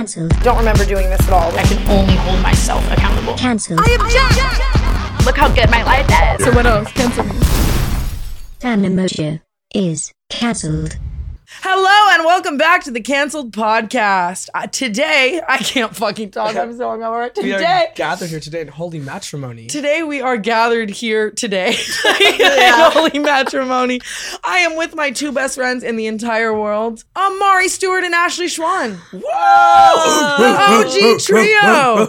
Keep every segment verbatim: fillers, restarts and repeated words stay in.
Cancelled. Don't remember doing this at all. I can only hold myself accountable. Cancelled. I object! Look how good my life is. So what else? Cancel me. Dan Emotion is cancelled. Hello and welcome back to the Cancelled Podcast. Uh, today, I can't fucking talk. I'm so hungover. We Today, are gathered here today in holy matrimony. today we are gathered here today in holy matrimony. I am with my two best friends in the entire world, Amari Stewart and Ashley Schwan. Whoa! O G trio.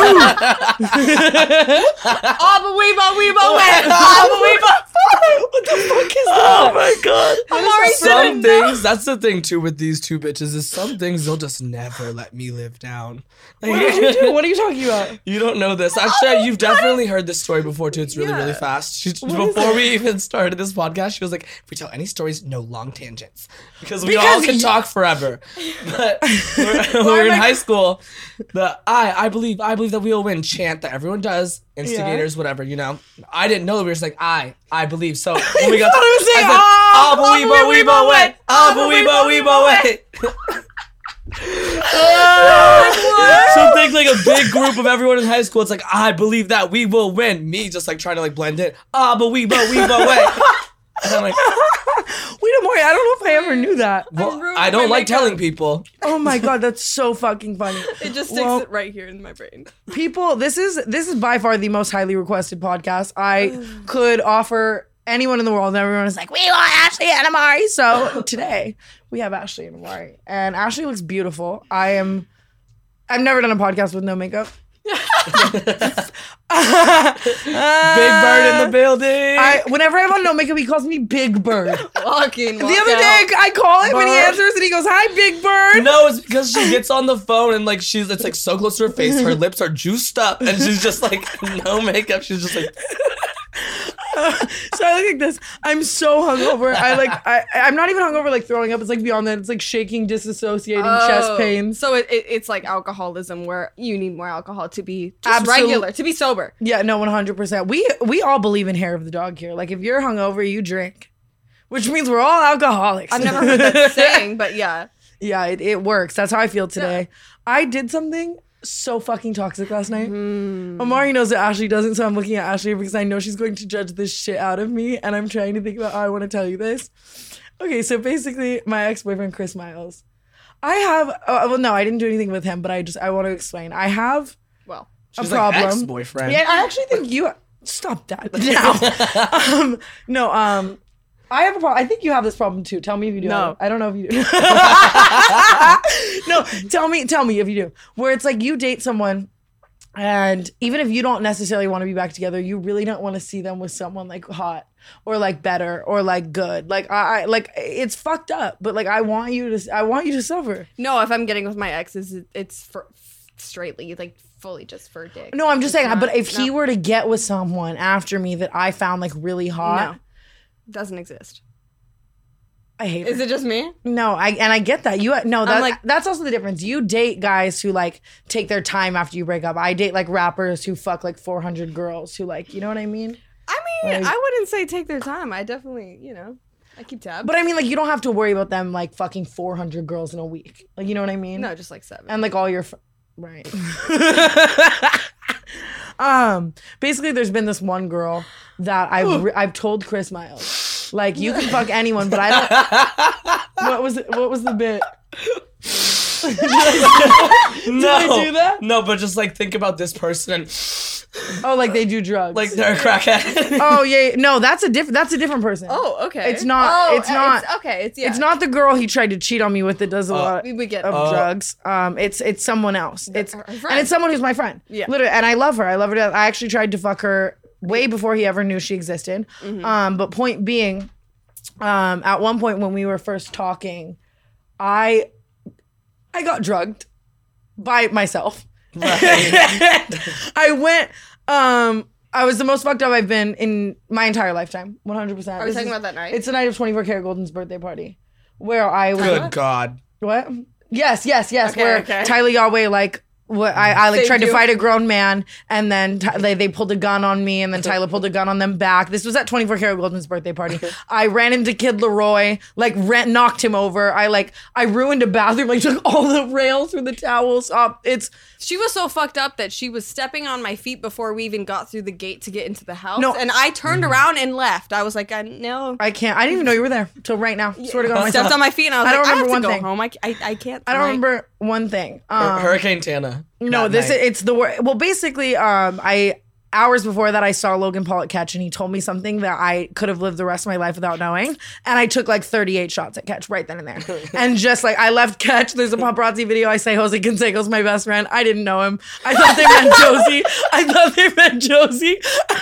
Abba weeba weeba wet. Abba weeba. What the fuck is that? Oh my god. Amari Some didn't things, that's the thing too with these two bitches, is some things they'll just never let me live down. Like, What did you do? What are you talking about? you don't know this. Actually, you've definitely heard this story before too. It's really, really fast. She, before we even started this podcast, she was like, if we tell any stories, no long tangents. Because we Because all can you- talk forever. But we're, we're in high school. The I, I believe, I believe that we will win chant that everyone does. Instigators, whatever, you know. I didn't know that we were just like, I, I believe. So when we got thought it was saying, I "Ah, said, Abba weeba weeba wet. Abba weeba weeba wet. So think like a big group of everyone in high school. It's like, I believe that we will win. Me just like trying to like blend in. Ah, but we, but we, but wait. And I'm like, Wait, Amari, I don't know if I ever knew that. well, ruined I don't my like makeup. telling people. Oh my god, that's so fucking funny. It just sticks Well, it right here in my brain. people, this is this is by far the most highly requested podcast. I could offer anyone in the world, and everyone is like, we want Ashley and Amari. So today we have Ashley and Amari, and Ashley looks beautiful. I am. I've never done a podcast with no makeup. Big Bird in the building. I whenever I'm on no makeup, he calls me Big Bird. Walking. The other day, I call him and he Bird. answers, and he goes, "Hi, Big Bird." No, it's because she gets on the phone and like she's it's like so close to her face, her lips are juiced up, and she's just like no makeup. She's just like. So I look like this. I'm so hungover. I like. I. I'm not even hungover. Like throwing up. It's like beyond that. It's like shaking, disassociating, chest pains. So it, it, it's like alcoholism where you need more alcohol to be just Absolute- regular, to be sober. Yeah. No. one hundred percent. We we all believe in hair of the dog here. Like if you're hungover, you drink, which means we're all alcoholics. I've never heard that saying, but yeah. Yeah. It, it works. That's how I feel today. I did something so fucking toxic last night. Amari knows that Ashley doesn't, so I'm looking at Ashley because I know she's going to judge this shit out of me, and I'm trying to think about how I want to tell you this. Okay, so basically, my ex-boyfriend Chris Miles, I have. Uh, well, no, I didn't do anything with him, but I just I want to explain. I have Well, She's a problem. like ex-boyfriend. Yeah, I actually think you stop that now. um, no, um, I have a problem. I think you have this problem too. Tell me if you do. No. I don't know if you do. No, tell me, tell me if you do. Where it's like you date someone, and even if you don't necessarily want to be back together, you really don't want to see them with someone like hot or like better or like good. Like I, I like it's fucked up. But like I want you to, I want you to suffer. no, if I'm getting with my exes, it, it's for straightly, like fully just for dick. No, I'm just It's saying. not- But if he no. were to get with someone after me that I found like really hot, No. Doesn't exist. I hate. Is her. it just me? No, I and I get that. You no, that, like- that's also the difference. You date guys who like take their time after you break up. I date like rappers who fuck like four hundred girls who like, you know what I mean? I mean, Like- I wouldn't say take their time. I definitely, you know, I keep tabs. But I mean like you don't have to worry about them like fucking four hundred girls in a week. Like, you know what I mean? no, just like seven. And like all your fr- right. um basically there's been this one girl that I've re- I've told Chris Miles. Like you can fuck anyone, but I don't. What was it? What was the bit? No, I do that? no, but just like think about this person and Oh, like they do drugs. like they're a crackhead. Oh yeah, no, that's a different. That's a different person. oh, okay. It's not- Oh, it's not- okay. It's yeah. It's not the girl he tried to cheat on me with that does a lot We, we get. of Oh. drugs. Um, it's it's someone else. It's her and friend. it's someone who's my friend. Yeah. literally, and I love her. I love her. to- I actually tried to fuck her way before he ever knew she existed. Mm-hmm. Um, but point being, um, at one point when we were first talking, I I got drugged by myself. I went. Um, I was the most fucked up I've been in my entire lifetime. one hundred percent. Are we talking about that night? It's the night of twenty-four Karat Golden's birthday party, where I was. Good God. What? Yes, yes, yes. Okay, where okay. Tyler Yahweh like what I, I like Thank tried to you. fight a grown man, and then Ty- they, they pulled a gun on me, and then Tyler pulled a gun on them back. This was at twenty-four Karat Goldman's birthday party. I ran into Kid Leroy, like ran, knocked him over. I like I ruined a bathroom, like took all the rails with the towels up. It's She was so fucked up that she was stepping on my feet before we even got through the gate to get into the house. No. And I turned around and left. I was like, I no. I can't. I didn't even know you were there till right now. Swear to God, I stepped myself. on my feet and I was I like, don't I have remember to one go thing. home. I, I, I can't. I don't tonight. remember one thing. Um, Hurricane Tana. No, that this night. it's the word. Well, basically, um, I hours before that I saw Logan Paul at Catch, and he told me something that I could have lived the rest of my life without knowing. And I took like thirty-eight shots at Catch right then and there, and just like I left Catch. There's a paparazzi video. I say Jose Canseco's my best friend. I didn't know him. I thought they meant Josie. I thought they meant Josie.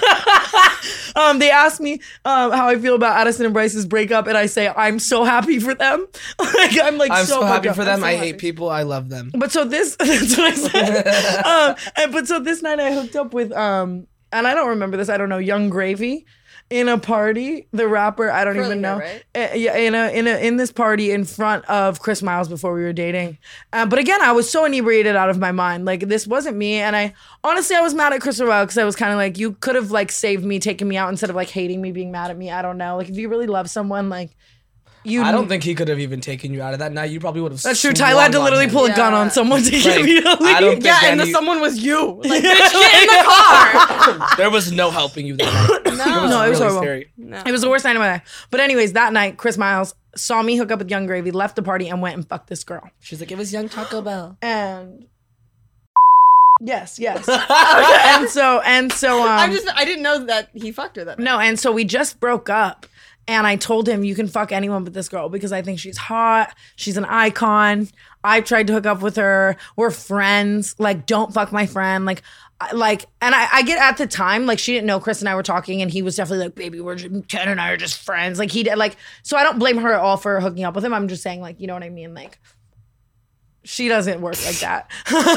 um, they asked me um, how I feel about Addison and Bryce's breakup, and I say I'm so happy for them. like I'm like I'm so, so, happy fucked for up. them. I'm so I hate happy. people. I love them. But so this, that's what I said. um, and, but so this night I hooked up with, um, and I don't remember this. I don't know, Young Gravy, in a party. The rapper, I don't Curly even know. hair, Uh, yeah, in a in a in this party in front of Chris Miles before we were dating. Uh, but again, I was so inebriated out of my mind. Like this wasn't me. And I honestly, I was mad at Chris Roel because I was kind of like, you could have like saved me, taken me out instead of like hating me, being mad at me. I don't know. Like if you really love someone, like you. I don't think he could have even taken you out of that night. You probably would have. That's true. Tyler had to literally pull a gun Yeah. on someone to get Like, me to leave. I don't think Yeah, and the any- someone was you. Like, bitch, get in the car. There was no helping you that night. No. No, it was really horrible. scary. No. It was the worst night of my life. But anyways, that night, Chris Miles saw me hook up with Young Gravy, left the party, and went and fucked this girl. She's like, it was young Taco Bell. And yes, yes. and so and so um I'm just, I didn't know that he fucked her that night. no, and so we just broke up. And I told him, you can fuck anyone but this girl because I think she's hot. She's an icon. I've tried to hook up with her. We're friends. Like, don't fuck my friend. Like, I- like, and I, I get at the time, like, she didn't know Chris and I were talking, and he was definitely like, baby, we're just, Ken and I are just friends. Like, he did, like, so I don't blame her at all for hooking up with him. I'm just saying, like, you know what I mean? Like, she doesn't work like that.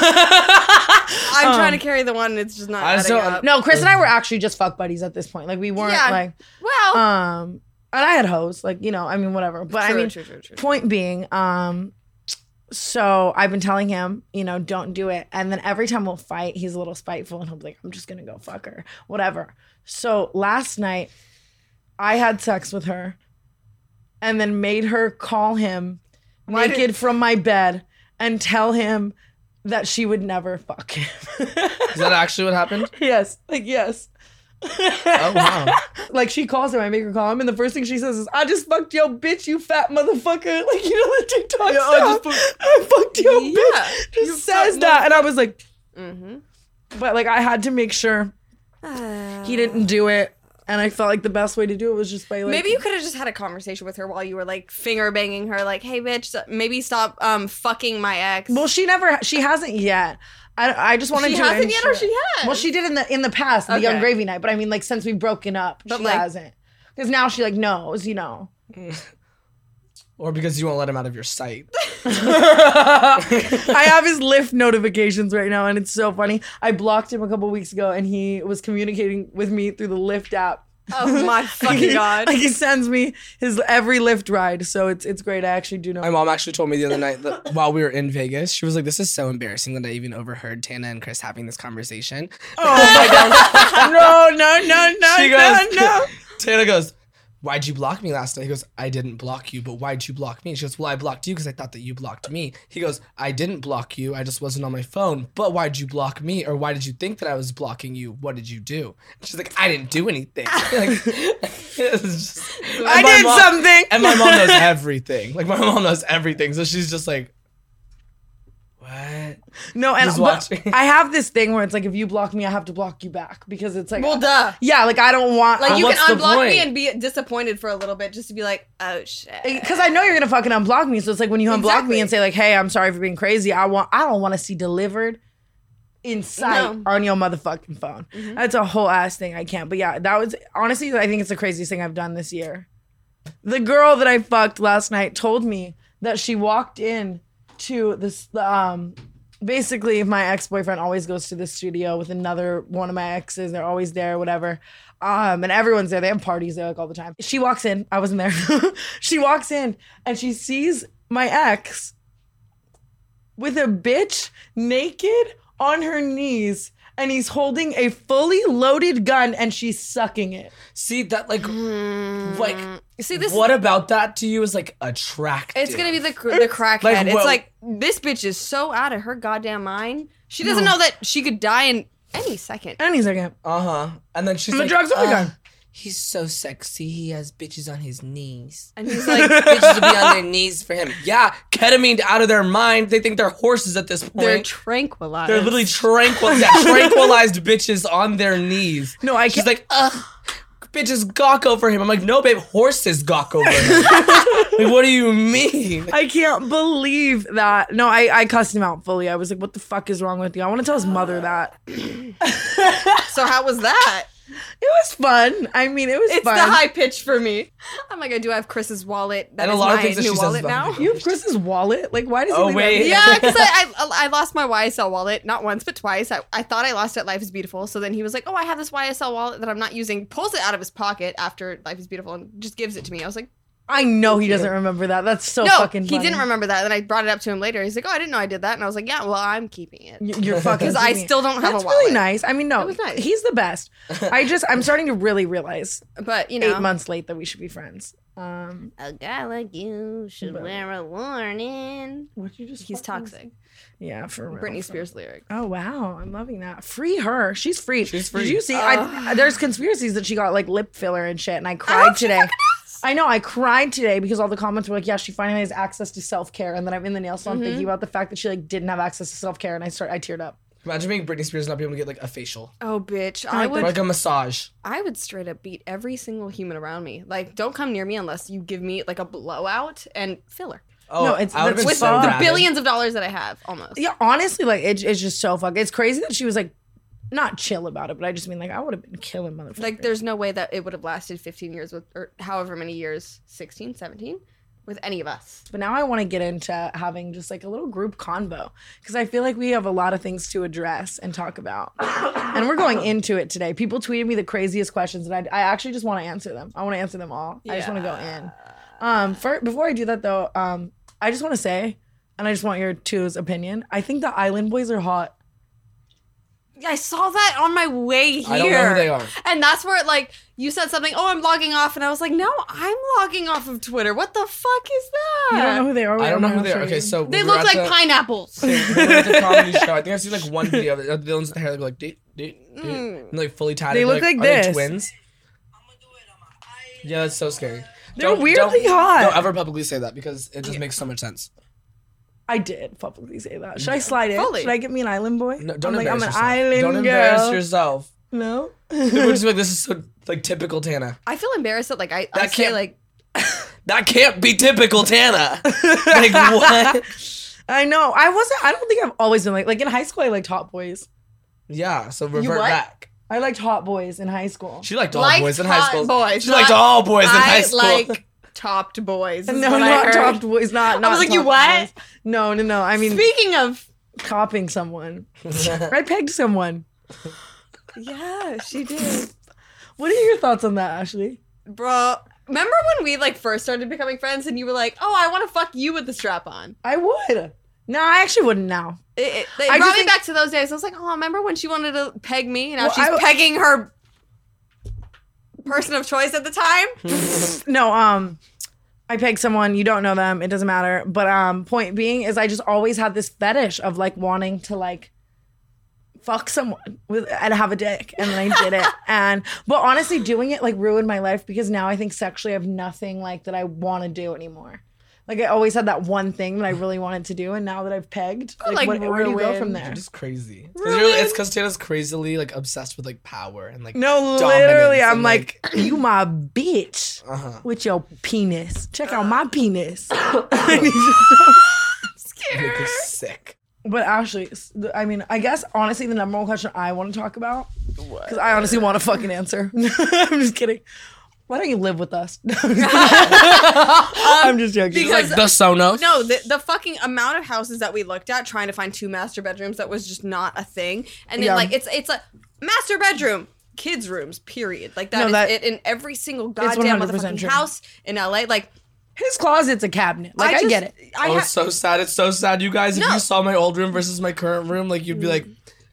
I'm trying to carry the one. It's just not I just adding don't- up. No, Chris and I were actually just fuck buddies at this point. Like, we weren't, Yeah. like, Well, um, and I had hoes, like, you know, I mean, whatever. But I True, mean, true, true, true. point being, um, so I've been telling him, you know, don't do it. And then every time we'll fight, he's a little spiteful and he'll be like, I'm just going to go fuck her, whatever. So last night, I had sex with her and then made her call him Why naked did- from my bed and tell him that she would never fuck him. Is that actually what happened? yes, like, yes. Oh, wow. Like she calls him, I make her call him, and the first thing she says is, "I just fucked your bitch, you fat motherfucker." Like, you know the TikTok Yeah, I stuff. just I fucked your Yeah, bitch. you Just says fat that, and I was like, Mm-hmm. but like I had to make sure he didn't do it, and I felt like the best way to do it was just by like Maybe you could have just had a conversation with her while you were like finger banging her, like, "Hey, bitch, so- maybe stop um fucking my ex." Well, she never, she hasn't yet. I, I just wanted She to. hasn't yet, or ensure- she has? Well, she did in the in the past, the Okay. Young Gravy night. But I mean, like since we've broken up, But, she like- hasn't. Because now she like knows, you know. Or because you won't let him out of your sight. I have his Lyft notifications right now, and it's so funny. I blocked him a couple weeks ago, and he was communicating with me through the Lyft app. Oh my fucking god! Like he sends me his every Lyft ride, so it's it's great. I actually do know. My mom actually told me the other night that while we were in Vegas, she was like, this is so embarrassing that I even overheard Tana and Chris having this conversation. Oh my god! No, no, no, no, She no, goes, no. Tana goes, why'd you block me last night? He goes, I didn't block you, but why'd you block me? She goes, well, I blocked you because I thought that you blocked me. He goes, I didn't block you. I just wasn't on my phone. But why'd you block me? Or why did you think that I was blocking you? What did you do? She's like, I didn't do anything. Like, it was just- I and my did mom- something. And my mom knows everything. Like, my mom knows everything. So she's just like, what? No, and Just but watching. I have this thing where it's like if you block me, I have to block you back because it's like Well, duh. yeah, like I don't want Like But you what's can the unblock point? me and be disappointed for a little bit, just to be like, "Oh shit." because I know you're gonna fucking unblock me. So it's like when you unblock Exactly. me and say like, "Hey, I'm sorry for being crazy. I want, I don't want to see delivered in sight No. on your motherfucking phone." That's a whole ass thing. I can't. But yeah, that was honestly, I think it's the craziest thing I've done this year. The girl that I fucked last night told me that she walked in to this. Um, basically, my ex boyfriend always goes to the studio with another one of my exes. They're always there, whatever. Um, and everyone's there. They have parties there like all the time. She walks in. I wasn't there. She walks in and she sees my ex with a bitch naked on her knees, and he's holding a fully loaded gun, and she's sucking it. See that, like, Mm. like. See this. What about that to you is like attractive? It's gonna be the cr- the crackhead. Like, it's well- like this bitch is so out of her goddamn mind. She doesn't know that she could die in any second. Any second. Uh huh. And then she's The like, drugs are "Uh, gone." He's so sexy. He has bitches on his knees. And he's like, Bitches will be on their knees for him. Yeah, ketamine out of their mind. They think they're horses at this point. they're tranquilized. They're literally tranquil, yeah, tranquilized bitches on their knees. No, I She's can't. like, ugh, bitches gawk over him. I'm like, no, babe, horses gawk over him. Like, what do you mean? I can't believe that. No, I, I cussed him out fully. I was like, what the fuck is wrong with you? I want to tell his mother that. So how was that? It was fun. I mean, it was It's fun. the high pitch for me. I'm like, I do have Chris's wallet. That And a is lot of my things that new she says wallet about now. me. You have Chris's wallet? Like, why does he Oh, leave wait. that- Yeah, because I, I I lost my Y S L wallet, not once, but twice. I, I thought I lost it at Life is Beautiful. So then he was like, oh, I have this Y S L wallet that I'm not using. Pulls it out of his pocket after Life is Beautiful and just gives it to me. I was like, I know he doesn't remember that. That's so no, fucking he funny. didn't remember that. Then I brought it up to him later. He's like, oh, I didn't know I did that. And I was like, yeah, well, I'm keeping it. Y- You're fucking Because I keeping it. still don't have That's a wallet. really nice. I mean, no, It was nice. he's the best. I just, I'm starting to really realize But, you know. eight months late that we should be friends. Um, A guy like you should But- wear a warning. what you just? He's fucking- toxic. Yeah, for real. Britney for- Spears lyric. Oh wow, I'm loving that. Free her. She's free. She's free. Did you see? I, there's conspiracies that she got like lip filler and shit, and I cried today. I know, I cried today because all the comments were like, yeah, she finally has access to self-care. And then I'm in the nail salon thinking about the fact that she like didn't have access to self-care, and I start I teared up. Imagine being Britney Spears and not being able to get like a facial. Oh, bitch. I I like would. Or like a massage. I would straight up beat every single human around me. Like, don't come near me unless you give me like a blowout and filler. Oh, No, it's- I would've that's been With so fun. the rabid. billions of dollars that I have, almost. Yeah, honestly, like it, it's just so fucking. It's crazy that she was like not chill about it, but I just mean like I would have been killing motherfuckers. Like, there's no way that it would have lasted fifteen years with, or however many years, sixteen, seventeen, with any of us. But now I want to get into having just like a little group convo because I feel like we have a lot of things to address and talk about. And we're going into it today. People tweeted me the craziest questions, and I, I actually just want to answer them. I want to answer them all. I just want to go in. Um, for, before I do that though, um, I just want to say, and I just want your two's opinion. I think the Island Boys are hot. I saw that on my way here. I don't know who they are. And that's where, like, you said something, oh, I'm logging off. And I was like, no, I'm logging off of Twitter. What the fuck is that? You don't know who they are? I don't know who I'll they show are. you. Okay, so They we were look at like the- pineapples. we were at the comedy show. I think I've seen like one video. The the ones with the hair that go like, date, date, date, and like fully tatted. They look like are they this. twins. Yeah, that's so scary. They're Don't- weirdly don't- hot. Don't ever publicly say that because it just makes so much sense. I did publicly say that. Should I slide in? Fully. Should I get me an island boy? No, don't I'm like, I'm embarrass an yourself. island Don't girl. embarrass yourself. No. We're just like, this is so like typical Tana. I feel embarrassed that, like, I, I That say, can't- like, That can't be typical Tana. Like what? I know. I wasn't. I don't think I've always been like like in high school. I liked hot boys. Yeah. So revert what? back. I liked hot boys in high school. She liked all Liked boys in high hot school. boys, She liked not- all boys in I high school. like topped boys. is no, what I not heard. topped boys. Not. not was like, you topped what? boys. No, no, no. I mean, Speaking of, copping someone. I pegged someone. yeah, she did. What are your thoughts on that, Ashley? Bro, remember when we, like, first started becoming friends and you were like, oh, I want to fuck you with the strap on? I would. No, I actually wouldn't now. It, it, it I brought just me think- back to those days. I was like, oh, remember when she wanted to peg me? And now Well, she's I- pegging her person of choice at the time. No, um, I pegged someone. You don't know them. It doesn't matter. But um, point being is, I just always had this fetish of like wanting to like fuck someone with and have a dick, and then I did it. And but honestly, doing it like ruined my life because now I think sexually I have nothing like that I want to do anymore. Like I always had that one thing that I really wanted to do, and now that I've pegged, like, like, what, where do you go ruined. from there? You're just crazy. 'Cause you're- it's because Tana's crazily like obsessed with like power and like No, dominance literally, I'm and, like, you my bitch uh-huh. with your penis. Check out my penis. You're sick. But Ashley, s- the- I mean, I guess honestly, the number one question I want to talk about, because I honestly want a fucking answer. I'm just kidding. Why don't you live with us? I'm just joking. because- Like the Sonos. No, the, the fucking amount of houses that we looked at trying to find two master bedrooms that was just not a thing. And then, Yeah. like, it's it's a master bedroom, kids' rooms, period. Like, that No, is that- it in every single one goddamn hundred percent motherfucking true. house in L A. Like, His closet's a cabinet. Like, I, just- get it. I oh, ha- it's so sad. It's so sad, you guys. If No. you saw my old room versus my current room, like you'd be like,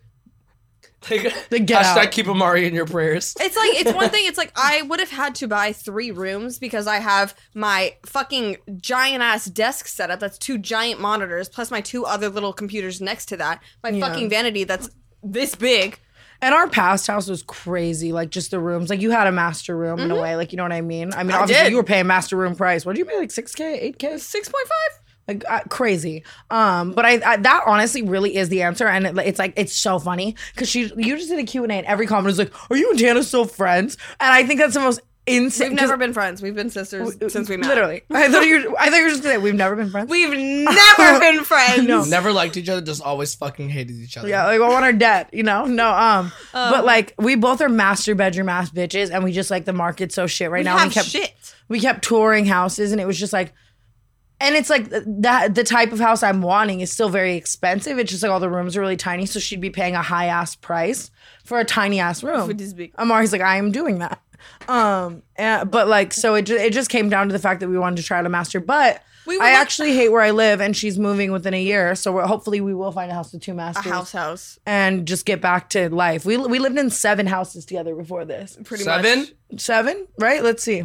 like Then get hashtag out. keep Amari in your prayers. It's like it's one thing. It's like I would have had to buy three rooms because I have my fucking giant ass desk setup. That's two giant monitors plus my two other little computers next to that. My Yeah. fucking vanity that's this big. And our past house was crazy. Like, just the rooms. Like, you had a master room in a way. Like, you know what I mean? I mean, I obviously, did. you were paying master room price. What did you pay? Like six K, eight K? Six point five. Like uh, crazy. Um, but I, I that honestly really is the answer, and it, it's like it's so funny because she you just did a Q and A, and every comment is like, "Are you and Tana still friends?" And I think that's the most insane. We've never been friends. We've been sisters since we met. Literally, I thought you. Were, I thought you were just saying we've never been friends. We've never been friends. No. Never liked each other, just always fucking hated each other. Yeah, like I want her dead, you know? No, um, but like we both are master bedroom ass bitches, and we just like the market's so shit right We now. have we kept shit. we kept touring houses, and it was just like, and it's like that the type of house I'm wanting is still very expensive. It's just like all the rooms are really tiny, so she'd be paying a high ass price for a tiny ass room. Which is big. Amari's like, I am doing that. Um, and, but like, so it just, it just came down to the fact that we wanted to try to master, but. We were I like- actually hate where I live, and she's moving within a year, so we're, hopefully we will find a house with two A masters house house. and just get back to life. We we lived in seven houses together before this. Pretty Seven? much. Seven, right? Let's see.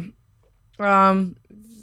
Um,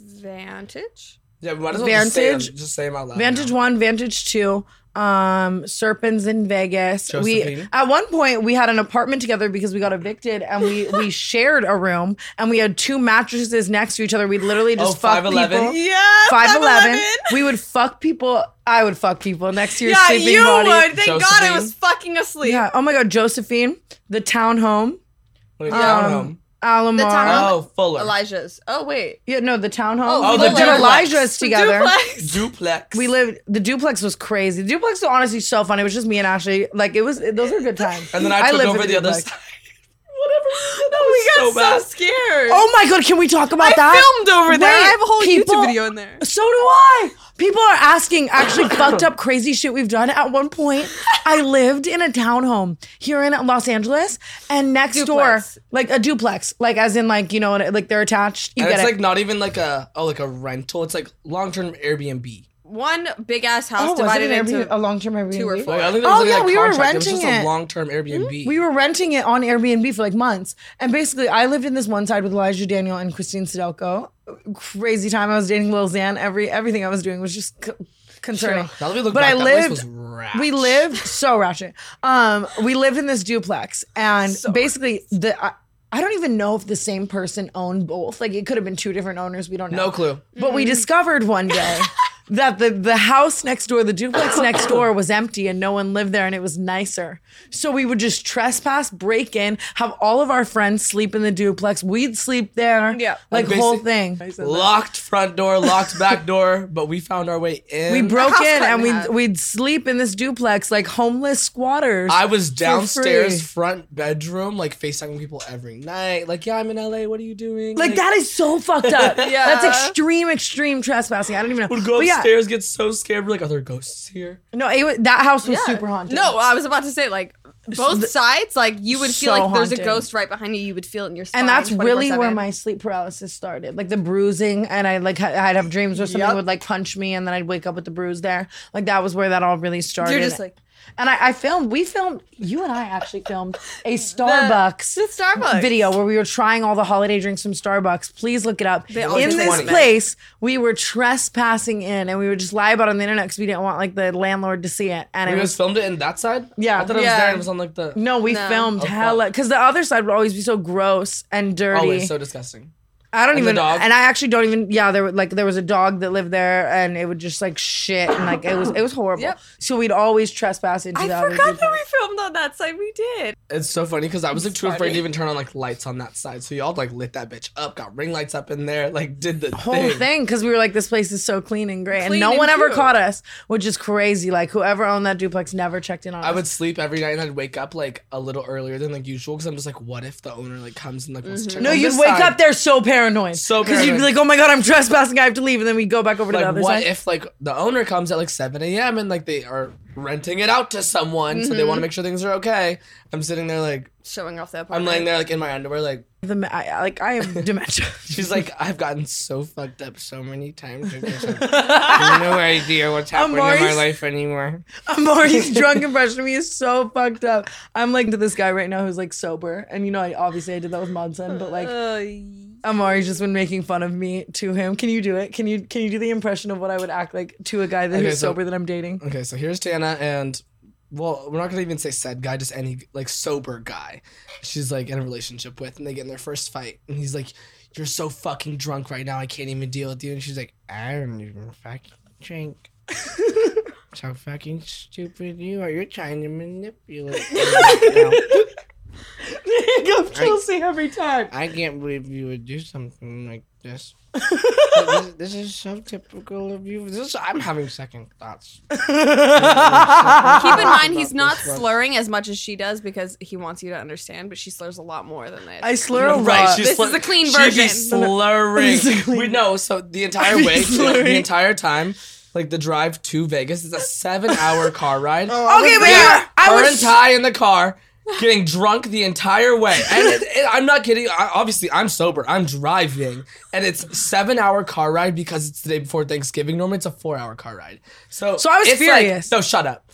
Vantage. Yeah, we might as well just say, them, Vantage. just say them out loud. Vantage now. one, Vantage two, um, Serpents in Vegas. We Josephine. at one point we had an apartment together because we got evicted, and we we shared a room, and we had two mattresses next to each other. We'd literally just Oh, fuck five eleven? people. Yeah. Five eleven. We would fuck people. I would fuck people next to your Yeah, sleeping you body. would. Thank God I Josephine. was fucking asleep. Yeah. Oh my God, Josephine, the townhome, Wait, um, townhome. Alamar. The townhome? Oh, Fuller. Elijah's. Oh wait. Yeah, no, the townhome. Oh, we the lived in duplex. Elijah's together. Duplex. Duplex. We lived. The duplex was crazy. The duplex was honestly so fun. It was just me and Ashley. Like it was. Those were good times. And then I took lived over with the other duplex. side. Whatever. No, we got so so, bad. scared. Oh my God! Can we talk about I that? filmed over there. Wait, I have a whole people- YouTube video in there. So do I. People are asking actually fucked up crazy shit we've done. At one point, I lived in a townhome here in Los Angeles, and next Duplex. door, like a duplex, like as in like you know, like they're attached. You And get it's it. like not even like a oh like a rental. It's like long term Airbnb. One big ass house oh, was it divided an Airbnb, into a long-term Airbnb? two or four. Like, I think there Oh, was like yeah, a we were contract. It was renting just it. a long term Airbnb. We were renting it on Airbnb for like months. And basically, I lived in this one side with Elijah Daniel and Christine Sidelko. Crazy time. I was dating Lil Xan. Every everything I was doing was just c- concerning. Now that we look But back, I that place lived. was ratchet. We lived so ratchet. Um, we lived in this duplex, and basically the. I, I don't even know if the same person owned both. Like it could have been two different owners. We don't know. No clue. But we discovered one day that the, the house next door, the duplex next door was empty and no one lived there and it was nicer. So we would just trespass, break in, have all of our friends sleep in the duplex. We'd sleep there. Yeah. Like Like whole basic- thing. Locked front door, locked back door, but we found our way in. We broke house in cut and in we'd, half. we'd sleep in this duplex like homeless squatters. I was downstairs free. front bedroom, like FaceTiming people every night. Like, yeah, I'm in L A. What are you doing? like that is so fucked up. Yeah. That's extreme, extreme trespassing. I don't even know. Would go But yeah, upstairs, get so scared. We're like, are there ghosts here? no, it, wa- that house was Yeah. super haunted. No, I was about to say like both sides. Like you would feel So like there's a haunted. ghost right behind you. You would feel it in your spine. And that's really where twenty-four seven. my sleep paralysis started, like the bruising, and I like ha- I'd have dreams where something Yep. would like punch me, and then I'd wake up with the bruise there. Like that was where that all really started. You're just like and I, I filmed. We filmed. You and I actually filmed a Starbucks the Starbucks video where we were trying all the holiday drinks from Starbucks. Please look it up. They all In taste this funny. place, we were trespassing in, and we would just lie about it on the internet because we didn't want like the landlord to see it. And We it just was filmed it in that side? Yeah. I thought it was Yeah. there and it was on like the. no, we No. filmed Oh, hella fuck. because the other side would always be so gross and dirty. Oh, it's so disgusting. I don't And the even, dog? and I actually don't even. Yeah, there were like there was a dog that lived there, and it would just like shit, and like it was it was horrible. Yep. So we'd always trespass into I the other forgot that duplex. we filmed on that side. We did. It's so funny because I was like too It's afraid funny. to even turn on like lights on that side. So y'all like lit that bitch up, got ring lights up in there, like did the whole thing. thing because we were like, this place is so clean and great, and Clean no and one ever cute. caught us, which is crazy. Like whoever owned that duplex never checked in on I us. would sleep every night and I'd wake up like a little earlier than like usual because I'm just like, what if the owner like comes and like wants to check No, on you'd this wake side? up there so paranoid, So because you'd be paranoid. like, oh my god, I'm trespassing, I have to leave, and then we go back over to the Like, other what side. if like the owner comes at like seven a.m. and like they are renting it out to someone, so they want to make sure things are okay. I'm sitting there like Showing off the I'm apartment. laying there like in my underwear, like The ma- I, like I have dementia. She's like, I've gotten so fucked up so many times. I just have I have no idea what's happening in my Amari's- life anymore. Amari's drunk impression of me is so fucked up. I'm like to this guy right now who's like sober, and you know, I obviously I did that with Monson, but like Amari's just been making fun of me to him. Can you do it? Can you can you do the impression of what I would act like to a guy that Okay, who's so- sober that I'm dating? Okay, so here's Tana, and well, we're not gonna even say said guy, just any like sober guy. She's like in a relationship with, and they get in their first fight, and he's like, "You're so fucking drunk right now. I can't even deal with you." And she's like, "I don't even fucking drink." So fucking stupid you are. You're trying to manipulate me right now. Go Chelsea every time. I can't believe you would do something like this. this, this is so typical of you. This is, I'm having second thoughts. Keep in mind, he's not This one. slurring as much as she does because he wants you to understand, but she slurs a lot more than this. I slur a lot. Right, she's This slur- is a clean she'd version. Be slurring. This is a clean- We know. So the entire I'd be way, slurring. the entire time, like the drive to Vegas is a seven-hour car ride. Okay, but Yeah, you- I her was- and Ty in the car, getting drunk the entire way. And it, it, I'm not kidding. I, obviously, I'm sober. I'm driving, and it's seven-hour car ride because it's the day before Thanksgiving. Normally, it's a four-hour car ride. So, So I was it's furious. Like, no, shut up.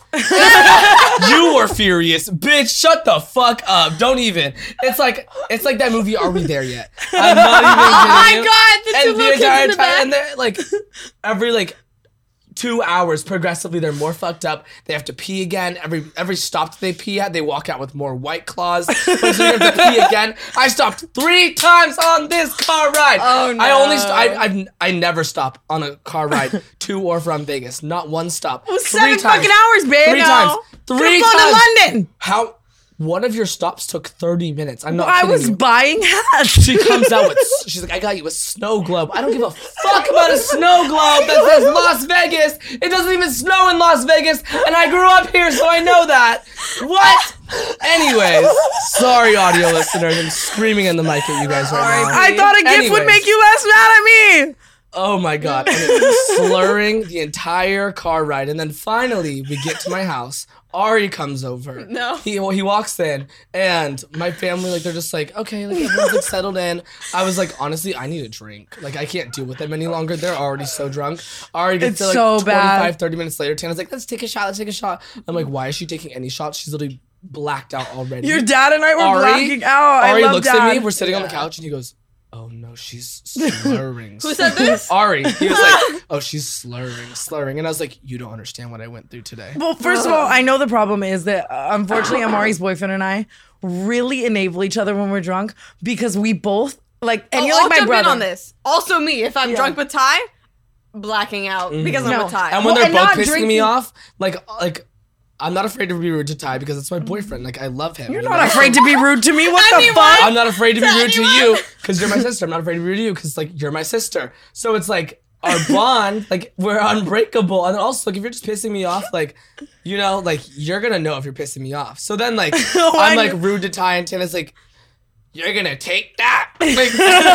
You were furious, bitch. Shut the fuck up. Don't even. It's like it's like that movie. Are we there yet? I'm not even kidding Oh my you. God, the two And little kids in the back. and they're like every like. Two hours progressively, they're more fucked up. They have to pee again. Every every stop that they pee at, they walk out with more White Claws. So you have to pee again. I stopped three times on this car ride. Oh, no. I only st- I I've, I never stop on a car ride to or from Vegas. Not one stop. It was Three seven times. fucking hours, babe. Three No. times. Three Could've flown times. to London. How? One of your stops took thirty minutes. I'm not I kidding was you. buying hats. She comes out with, she's like, I got you a snow globe. I don't give a fuck about a snow globe that says Las Vegas. It doesn't even snow in Las Vegas, and I grew up here, so I know that. What? Anyways, sorry, audio listeners. I'm screaming in the mic at you guys right now. I thought a gift would Anyways. make you less mad at me. Oh my god. And it's slurring the entire car ride. And then finally, we get to my house. Ari comes over. No. He well, he walks in, and my family, like, they're just like, okay, like, everyone's like settled in. I was like, honestly, I need a drink. Like, I can't deal with them any longer. They're already so drunk. Ari gets It's there, like, so bad. twenty-five, thirty minutes later. Tana's like, let's take a shot, let's take a shot. I'm like, why is she taking any shots? She's literally blacked out already. Your dad and I were Ari, blacking out. I Ari love looks dad. at me, we're sitting on the couch, and he goes, oh no, she's slurring. Who said this? Ari. He was like, oh, she's slurring, slurring. And I was like, you don't understand what I went through today. Well, first of all, I know the problem is that uh, unfortunately Amari's boyfriend and I really enable each other when we're drunk because we both like, and Oh, you're like I'll my jump brother. in on this. Also, me, if I'm Yeah. drunk with Ty, blacking out because I'm No. with Ty. And when Well, they're and both not pissing me drinking- off, like, like, I'm not afraid to be rude to Ty because it's my boyfriend. Like, I love him. You're you not know? afraid to be rude to me. What the Anyone? fuck? I'm not afraid to be To rude to anyone? you because you're my sister. I'm not afraid to be rude to you because, like, you're my sister. So it's like our bond, like, we're unbreakable. And then also, like, if you're just pissing me off, like, you know, like, you're gonna know if you're pissing me off. So then, like, I'm like rude to Ty, and Tana's like, you're gonna take that. Like,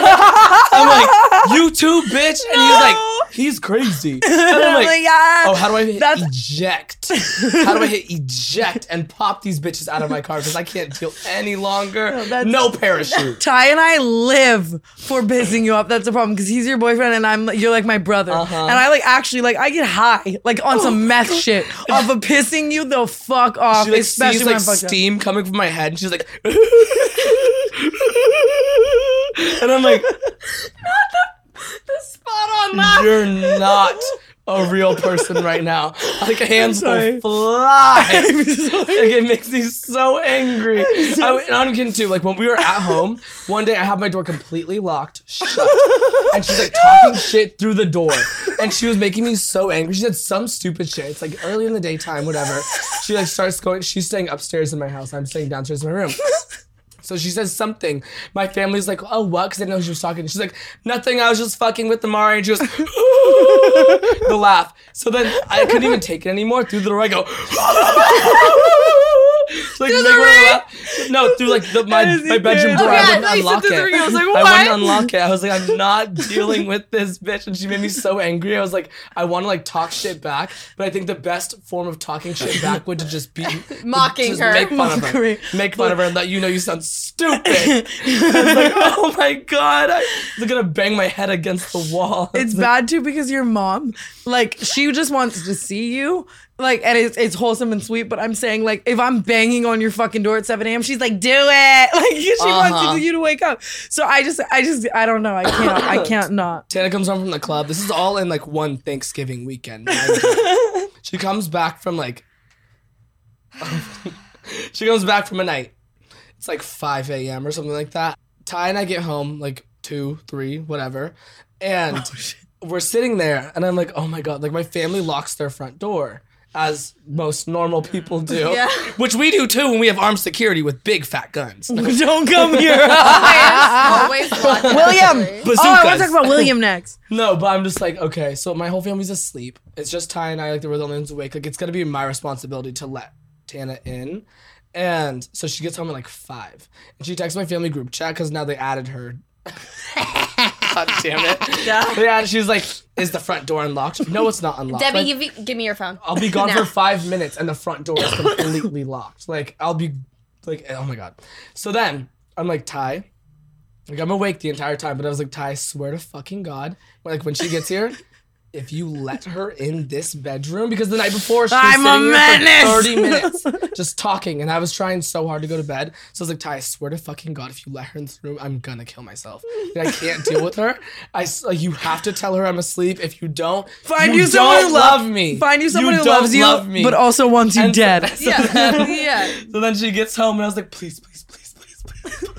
I'm like, you too, bitch. And he's like, he's crazy. And I'm like, Like, yeah. oh, how do I hit That's- eject? How do I hit eject and pop these bitches out of my car because I can't deal any longer? that's- No parachute. Ty and I live for pissing you up. That's the problem because he's your boyfriend and I'm you're like my brother. Uh-huh. And I like actually like I get high like on some meth shit off of pissing you the fuck off. She like especially sees when like I'm fucked up. steam coming from my head, and she's like, and I'm like, the spot on that. you're not a real person right now. Like hands sorry. will fly. I'm sorry. Like it makes me so angry. I, and I'm kidding too. Like when we were at home, one day I have my door completely locked, shut, and she's like talking shit through the door, and she was making me so angry. She said some stupid shit. It's like early in the daytime, whatever. She like starts going. She's staying upstairs in my house. I'm staying downstairs in my room. So she says something. My family's like, oh, what? Because they know she was talking. She's like, nothing. I was just fucking with the Mari. And she goes, the laugh. So then I couldn't even take it anymore. Through the door, I go, like make one of no through like the, my Yes, my you bedroom did. door. Oh, yeah, I wouldn't I said unlock through the it. ring. I was like, I what? wouldn't unlock it. I was like, I'm not dealing with this bitch, and she made me so angry. I was like, I want to like talk shit back, but I think the best form of talking shit back would to just be Mocking just her. make fun of her, Mockery. make fun of her, and let you know you sound stupid. I was like, oh my god, I was gonna bang my head against the wall. It's bad too because your mom, like, she just wants to see you. Like, and it's, it's wholesome and sweet, but I'm saying, like, if I'm banging on your fucking door at seven a.m., she's like, do it. Like, she Uh-huh. wants you to wake up. So I just, I just, I don't know. I can't, I can't not. Tana comes home from the club. This is all in like one Thanksgiving weekend. She comes back from like, she comes back from a night. It's like five a.m. or something like that. Ty and I get home like two, three, whatever. And we're sitting there and I'm like, oh my God, like my family locks their front door. As most normal people do. Yeah. Which we do too when we have armed security with big fat guns. Don't come here. Always, always locked. William. Bazookas. Oh, I want to talk about William next. No, but I'm just like, okay, so my whole family's asleep. It's just Ty and I, like, we're the only ones awake. Like, it's gonna be my responsibility to let Tana in. And so she gets home at like five. And she texts my family group chat because now they added her. God damn it. Yeah. Yeah, she's like, is the front door unlocked? No, it's not unlocked. Debbie, Like, give, me, give me your phone. I'll be gone Now. for five minutes and the front door is completely locked. Like, I'll be like, oh my God. So then I'm like, Ty, like, I'm awake the entire time, but I was like, Ty, I swear to fucking God, like, when she gets here, if you let her in this bedroom, because the night before she was I'm a sitting here menace. for thirty minutes just talking, and I was trying so hard to go to bed. So I was like, Ty, I swear to fucking God, if you let her in this room, I'm gonna kill myself. Like, I can't deal with her. I s- like, you have to tell her I'm asleep. If you don't, Find you, you someone don't who lo- love me. Find you someone who don't loves you, love me. but also wants you And so- dead. so Yeah. then- Yeah. So then she gets home and I was like, please, please, please, please, please, please.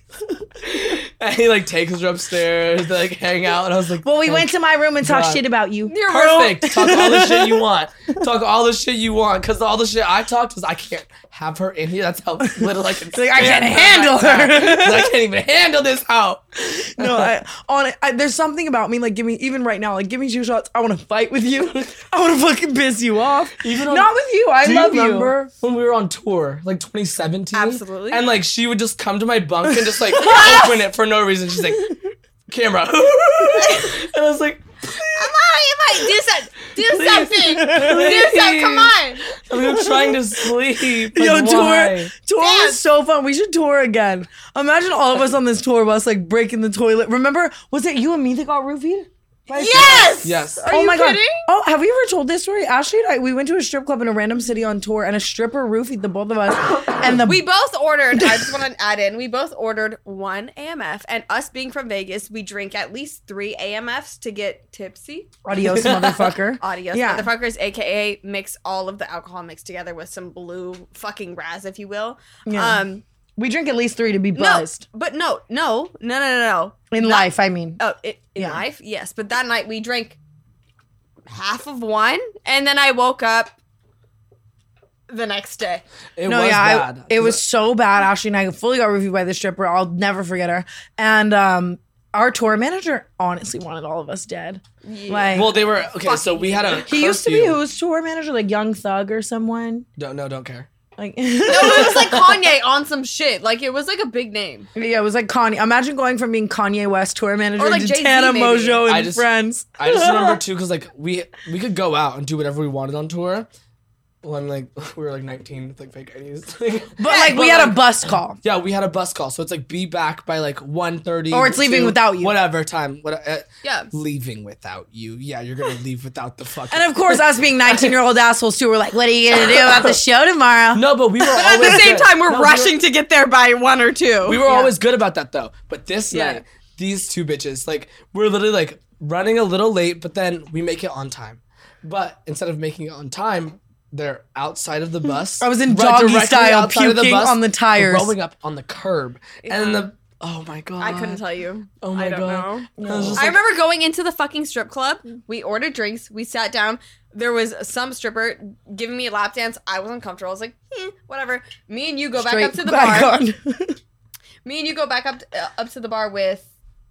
And he like takes her upstairs, they like hang out, and I was like, Well, we went to my room and talked God. shit about you. You're perfect. Talk all the shit you want. Talk all the shit you want, because all the shit I talked was I can't have her in here. That's how little I can. Like, I can't stand handle right her. now. 'Cause I can't even handle this out. No, I, on I, there's something about me, like, give me, even right now, like, give me two shots. I want to fight with you. I want to fucking piss you off. Even on- Not with you. I Do love you you. remember when we were on tour, like twenty seventeen? Absolutely. And like she would just come to my bunk and just like open it for no reason. She's like, camera. And I was like, Amari, Amari, do something. Do Please. something. Do something. Come on. I'm trying to sleep. Like, Yo, tour, why? tour Damn. was so fun. We should tour again. Imagine all of us on this tour bus, like, breaking the toilet. Remember, was it you and me that got roofied? Right? Yes. Yes. Are oh you my kidding? god! Oh, have we ever told this story? Ashley and I, we went to a strip club in a random city on tour, and a stripper roofied the both of us. And the We both ordered, I just want to add in, we both ordered one A M F. And us being from Vegas, we drink at least three A M Fs to get tipsy. adios, motherfucker. Adios, Yeah. motherfuckers, A K A mix all of the alcohol mixed together with some blue fucking Raz, if you will. Yeah. Um, We drink at least three to be no, buzzed but no, no, no, no, no, no. in Not- life. I mean, Oh, it, in Yeah. life, yes. But that night we drank half of one, and then I woke up the next day. It no, was yeah, bad. I, it was so bad. Ashley and I fully got roofied by the stripper. I'll never forget her. And um, our tour manager honestly wanted all of us dead. Like, Well, they were okay. So we had a. he used to be curfew. whose tour manager? Like Young Thug or someone? Don't no, don't care. Like, No, it was like Kanye on some shit. Like it was like a big name. yeah, it was like Kanye. Imagine going from being Kanye West tour manager Or like to Jay-Z, Tana maybe. Mojo and I just- friends. I just remember too, because like we we could go out and do whatever we wanted on tour. Well, I'm like we were like nineteen with like fake I Ds. But like we But, had a like- bus call. Yeah, we had a bus call, so it's like be back by like one thirty. Or it's leaving without you. Whatever time. What? Uh, Yeah. leaving without you. Yeah, you're gonna leave without the fucking. And of course, us being nineteen-year-old assholes too, we're like, what are you gonna do about the show tomorrow? no, but we were At always the same good. time, we're No, we rushing to get there by one or two. We were always good about that though. But this Yeah. night, these two bitches, like, we're literally like running a little late, but then we make it on time. But instead of making it on time, they're outside of the bus. I was in right doggy directly style, outside of puking on the tires. rolling up on the curb, and then the oh my god, I couldn't tell you. Oh my I don't god, know. I, was just I like, remember going into the fucking strip club. We ordered drinks. We sat down. There was some stripper giving me a lap dance. I was uncomfortable. I was like, eh, whatever. Me and you go back up to the back bar. on. Me and you go back up to, uh, up to the bar with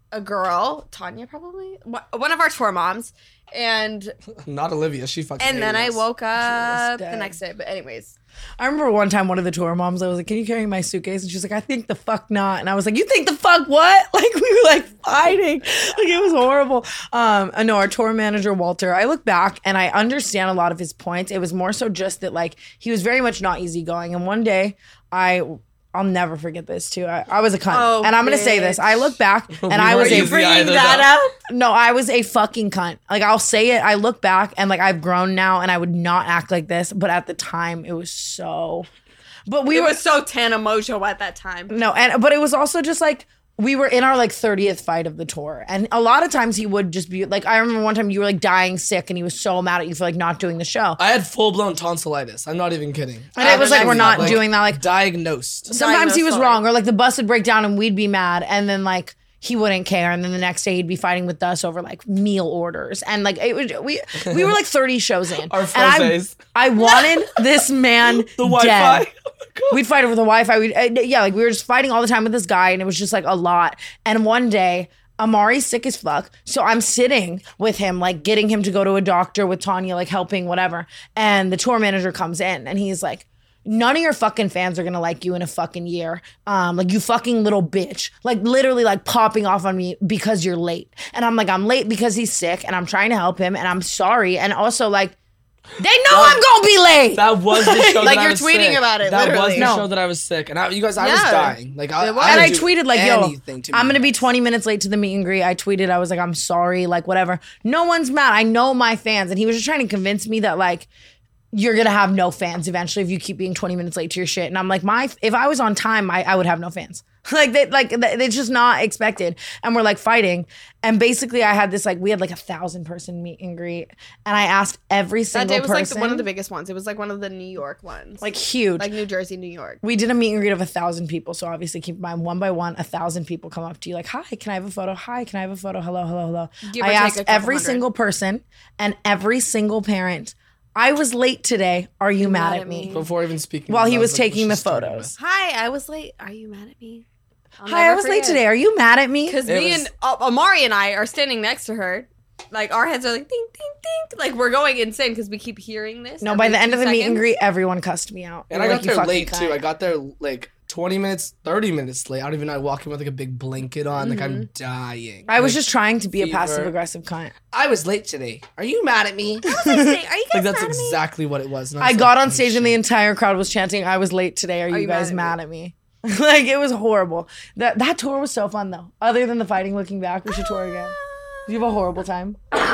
a girl, Tanya probably, one of our tour moms, and Not Olivia. She fucking. and then I hated us. woke up the dead. next day. But anyways, I remember one time one of the tour moms, I was like, can you carry my suitcase? And she was like, I think the fuck not. And I was like, you think the fuck what? Like we were like fighting. Like it was horrible. Um, I know our tour manager, Walter, I look back and I understand a lot of his points. It was more so just that like he was very much not easygoing. And one day I I'll never forget this too. I, I was a cunt. Oh, and I'm gonna say this. I look back and I was weren't a easy bringing either, that though. up. no, I was a fucking cunt. Like I'll say it. I look back and like I've grown now and I would not act like this. But at the time it was so but we it were was so Tana Mojo at that time. no, and but it was also just like we were in our like thirtieth fight of the tour. And a lot of times he would just be like, I remember one time you were like dying sick and he was so mad at you for like not doing the show. I had full blown tonsillitis. I'm not even kidding. And it was like, we're not Like, doing that. Like diagnosed. sometimes he was Diagnosed, wrong or like the bus would break down and we'd be mad. And then like he wouldn't care. And then the next day he'd be fighting with us over like meal orders. And like it was, we we were like thirty shows in. Our and I, froses. I wanted this man The dead. Wi-Fi. Oh my God. We'd fight over the Wi-Fi. We'd, uh, yeah, like we were just fighting all the time with this guy, and it was just like a lot. And one day, Amari's sick as fuck, so I'm sitting with him, like getting him to go to a doctor with Tanya, like helping, whatever. And the tour manager comes in, and he's like, "None of your fucking fans are gonna like you in a fucking year. Um, like you fucking little bitch. Like literally, like popping off on me because you're late." And I'm like, "I'm late because he's sick, and I'm trying to help him, and I'm sorry." And also like. They know I'm gonna be late. That was the show Like, that I you're was tweeting sick. about it, That was literally. the No. show that I was sick. And I, you guys, I was Yeah. dying. Like I, It was. I And would I do tweeted like, yo, anything to I'm be gonna be nice. twenty minutes late to the meet and greet. I tweeted, I was like, I'm sorry, like whatever. No one's mad. I know my fans. And he was just trying to convince me that like, you're gonna have no fans eventually if you keep being twenty minutes late to your shit. And I'm like, my if I was on time, I, I would have no fans. Like they like they- it's just not expected. And we're like fighting. And basically I had this like we had like a thousand person meet and greet. And I asked every That single day was like person. the, one of the biggest ones. It was like one of the New York ones, like huge. like New Jersey, New York. We did a meet and greet of a thousand people. So obviously keep in mind, one by one, a thousand people come up to you like, hi, can I have a photo? Hi, can I have a photo? Hello, hello, hello. Give or I take asked a couple every hundred. single person and every single parent, I was late today. Are you mad, at me? Before even speaking. While I he was like, taking the she's starting photos. Hi, I was late. Are you mad at me? Hi, I was late today. Are you mad at me? Because It me was- and uh, Amari and I are standing next to her. Like our heads are like ding, ding, ding. Like we're going insane because we keep hearing this. No, by every the end two of the meet and seconds. greet, everyone cussed me out. And They I were got like, "You there fucking late cunt." too. I got there like twenty minutes, thirty minutes late. I don't even know. I walk in with like a big blanket on. Like I'm dying. I was Like, just trying to be a fever. passive aggressive cunt. I was late today. Are you mad at me? Are you guys Like that's mad at me? exactly what it was. And I was got like, on oh, stage and the shit. entire crowd was chanting, I was late today. Are, you, you mad guys at mad at me? Like it was horrible. That that tour was so fun though. Other than the fighting, looking back, we should tour again. Did you have a horrible time?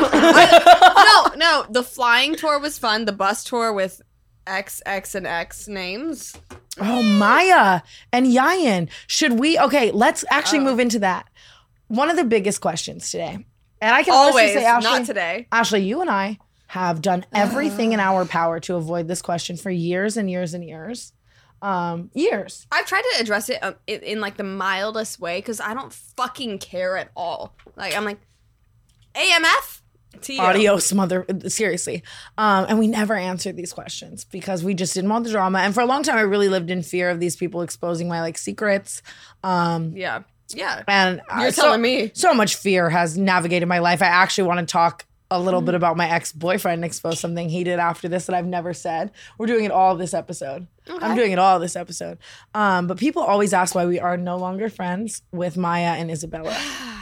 no, no. The flying tour was fun. The bus tour with X, X, and X names. Oh, Maya and Yayan. Should we? Okay, let's actually Oh. move into that. One of the biggest questions today, and I can honestly Always, say, Ashley, not today. Ashley, you and I have done everything in our power to avoid this question for years and years and years. Um, years. I've tried to address it um, in, in like the mildest way because I don't fucking care at all. Like I'm like, A M F to you. Adios, mother. Seriously. Um, and we never answered these questions because we just didn't want the drama. And for a long time, I really lived in fear of these people exposing my like secrets. Um, Yeah, yeah. and You're I- so- telling me. So much fear has navigated my life. I actually want to talk a little Mm-hmm. bit about my ex-boyfriend and expose something he did after this that I've never said. We're doing it all this episode. I'm doing it all this episode. Um, but people always ask why we are no longer friends with Maya and Isabella.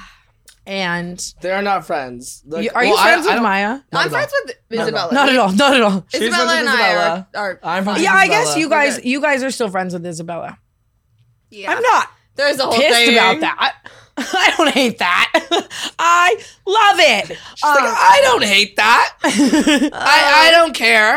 And They're not friends. Like, you- are you well, I- friends I with don't- Maya? Not I'm at friends all. with Not at all. Isabella. Not at all. Not at all. She's friends Isabella with and I Isabella. are, are I'm friends with Yeah, I guess Isabella. you guys good. you guys are still friends with Isabella. Yeah. I'm not There's a whole pissed thing about that. I don't hate that. I love it. She's like, I don't hate that. I, I don't care.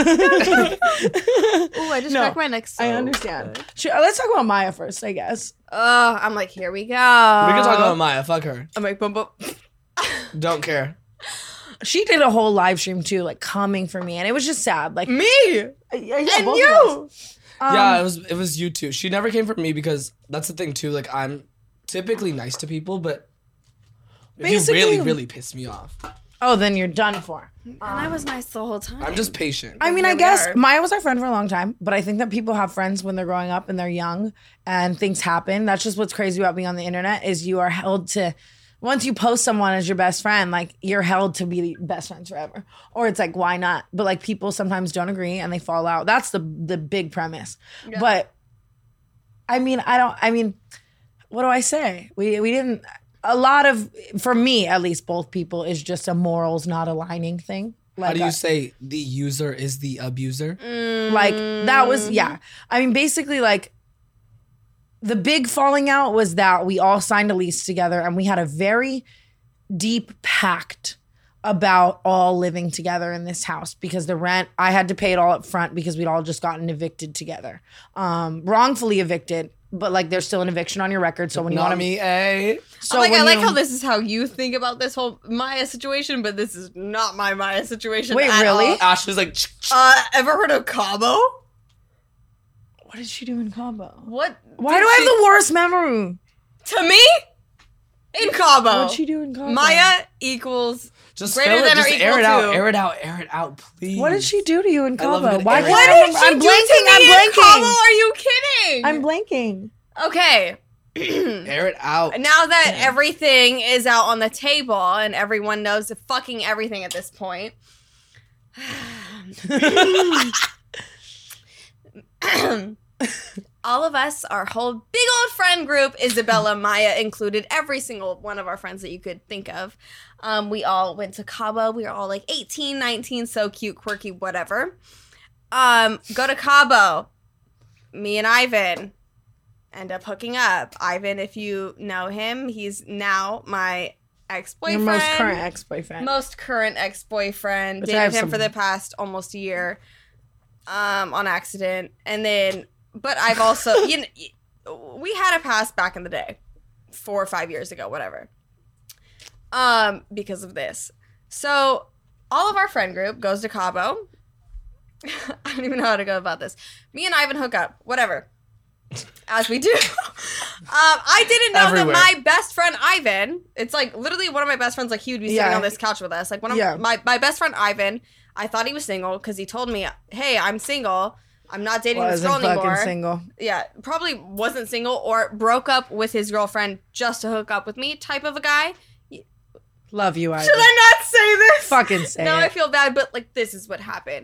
Ooh, I just No, cracked my neck. So I understand. Sure, let's talk about Maya first, I guess. Uh, I'm like, here we go. We can talk about Maya. Fuck her. I'm like, boom, boom. Don't care. She did a whole live stream too, like coming for me, and it was just sad. Like Me yeah, yeah, and both of you. us. Um, yeah, it was it was you too. She never came for me because that's the thing too. Like I'm typically nice to people, but if Basically- you really, really piss me off, Oh, then you're done for. And I was nice the whole time. I'm just patient. I mean, Here I we guess are. Maya was our friend for a long time, but I think that people have friends when they're growing up and they're young and things happen. That's just what's crazy about being on the internet is you are held to once you post someone as your best friend, like you're held to be best friends forever. Or it's like, why not? But like people sometimes don't agree and they fall out. That's the the big premise. Yeah. But I mean, I don't, I mean, what do I say? We we didn't, a lot of, for me at least, both people is just a morals not aligning thing. Like How do you a, say the user is the abuser? Like that was, yeah. I mean, basically like the big falling out was that we all signed a lease together and we had a very deep pact about all living together in this house because the rent, I had to pay it all up front because we'd all just gotten evicted together. Um, wrongfully evicted, but like there's still an eviction on your record. So when you want to me, eh? So oh, like, I like you, how this is how you think about this whole Maya situation, but this is not my Maya situation. Wait, at really? all. Ashley's like, uh, ever heard of Cabo? What did she do in Cabo? What? Why do I she, have the worst memory? To me? In Cabo. What did she do in Cabo? Maya equals just greater spill it, than or just equal air it to. out, air it out, air it out, please. What did she do to you in I love Cabo? it. Why Air it can't What I did remember? she I'm do blanking. to me I'm in blanking. Cabo? Are you kidding? I'm blanking. Okay. Air it out. Now that yeah. everything is out on the table and everyone knows fucking everything at this point. All of us, our whole big old friend group, Isabella, Maya included, every single one of our friends that you could think of. Um, we all went to Cabo. We were all like eighteen, nineteen, so cute, quirky, whatever. Um, go to Cabo. Me and Ivan end up hooking up. Ivan, if you know him, he's now my ex-boyfriend. Your most current ex-boyfriend. Most current ex-boyfriend. Which I Dated have him some- for the past almost a year um, on accident. And then, but I've also, you know, we had a past back in the day, four or five years ago, whatever, um, because of this. So all of our friend group goes to Cabo. I don't even know how to go about this. Me and Ivan hook up, whatever. As we do. um, I didn't know Everywhere. that my best friend Ivan, it's like literally one of my best friends, like he would be sitting Yeah. on this couch with us. Like one of Yeah. my, my best friend Ivan, I thought he was single because he told me, hey, I'm single. I'm not dating this girl Wasn't fucking anymore. single. Yeah, probably wasn't single or broke up with his girlfriend just to hook up with me type of a guy. Love you, Ivan. Should I not say this? Fucking say No, it. I feel bad, but like this is what happened.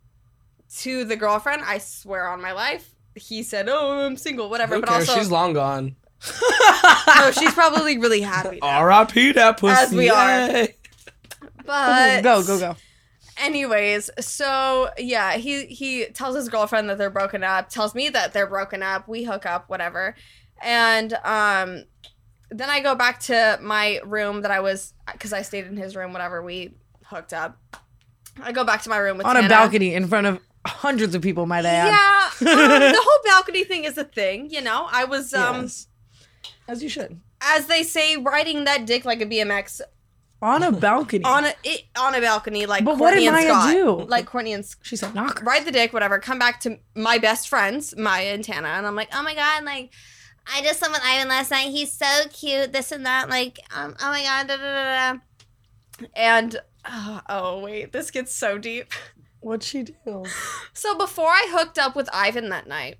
To the girlfriend, I swear on my life, he said, "Oh, I'm single, whatever." Who but cares? also, She's long gone. no, she's probably really happy. now. R I P that pussy. As we are. Yay. But Go, go, go. anyways, so yeah, he he tells his girlfriend that they're broken up. Tells me that they're broken up. We hook up, whatever, and um, then I go back to my room that I was because I stayed in his room. Whatever, we hooked up. I go back to my room with On Tana. a balcony in front of hundreds of people, might I add. Yeah, um, the whole balcony thing is a thing, you know. I was, um, Yes. As you should. as they say, riding that dick like a B M X On a balcony. on a it, on a balcony, like But what Courtney did and Maya Scott, do? like Courtney and Scott. She said, knock. Ride the dick, whatever. Come back to my best friends, Maya and Tana, and I'm like, oh my god, like I just slept with Ivan last night. He's so cute, this and that. Like, um, oh my god, da da da da. And oh, oh wait, this gets so deep. What'd she do? So before I hooked up with Ivan that night,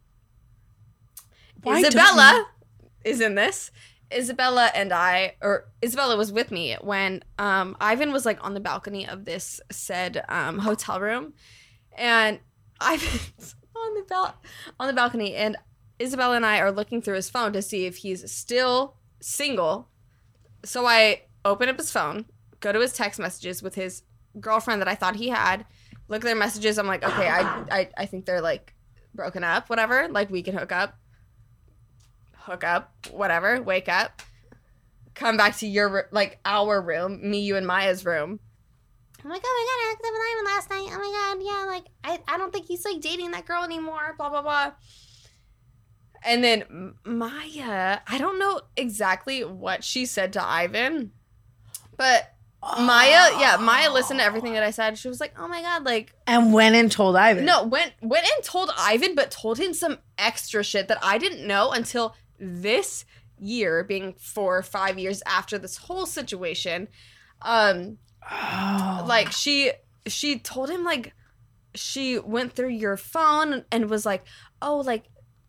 Why Isabella is in this. Isabella and I, or Isabella was with me when um, Ivan was like on the balcony of this said um, hotel room, and Ivan's on the bal- on the balcony, and Isabella and I are looking through his phone to see if he's still single. So I open up his phone, go to his text messages with his girlfriend that I thought he had, look at their messages. I'm like, okay, I I, I think they're like broken up, whatever. Like we can hook up. Hook up, whatever, wake up, come back to your, like, our room, me, you, and Maya's room. I'm like, oh my god, I hooked up with Ivan last night. Oh my god, yeah, like, I, I don't think he's, like, dating that girl anymore, blah, blah, blah. And then M- Maya, I don't know exactly what she said to Ivan, but Maya, yeah, Maya listened to everything that I said. She was like, oh my god, like, And went and told Ivan. no, went went and told Ivan, but told him some extra shit that I didn't know until this year, being four or five years after this whole situation. Um, Oh. like she she told him like she went through your phone and was like, oh, like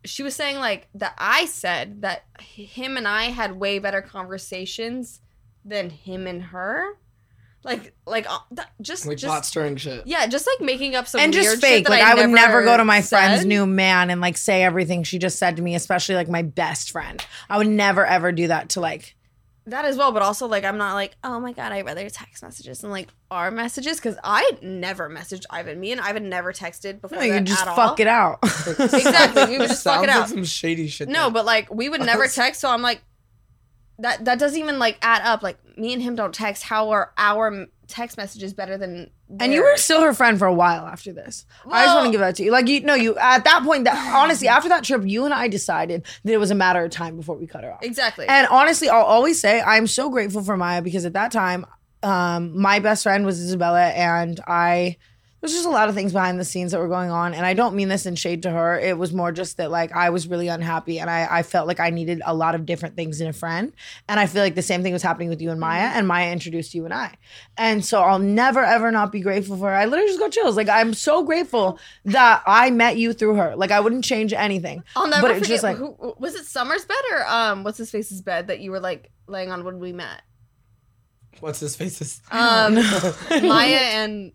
she was saying like that I said that him and I had way better conversations than him and her. Like, like uh, that, just, Like just pot stirring shit. yeah, just like making up some and weird just fake. shit that Like I, I would never go to my said. friend's new man and like say everything she just said to me, especially like my best friend. I would never ever do that to like. That as well, but also like I'm not like, oh my god, I'd rather text messages than like our messages because I never messaged Ivan. Me and Ivan never texted before No, you that can just at fuck all. it out. Exactly, we would just fuck Sounds it like out. some shady shit. No, there. but like we would never text, so I'm like, that that doesn't even like add up. Like me and him don't text. How are our text messages better than? And you were theirs? still her friend for a while after this. I just want to Well- give that to you. Like you know, you at that point, that honestly, after that trip, you and I decided that it was a matter of time before we cut her off. exactly. And honestly, I'll always say I'm so grateful for Maya because at that time, um, my best friend was Isabella, and I. There's just a lot of things behind the scenes that were going on, and I don't mean this in shade to her. It was more just that like I was really unhappy, and I, I felt like I needed a lot of different things in a friend, and I feel like the same thing was happening with you and Maya, and Maya introduced you and I, and so I'll never ever not be grateful for her. I literally just got chills. Like I'm so grateful that I met you through her. Like I wouldn't change anything. I'll never but it's forget. just like who, was it Summer's bed or um, what's his face's bed that you were like laying on when we met? What's his faces? Um, Maya and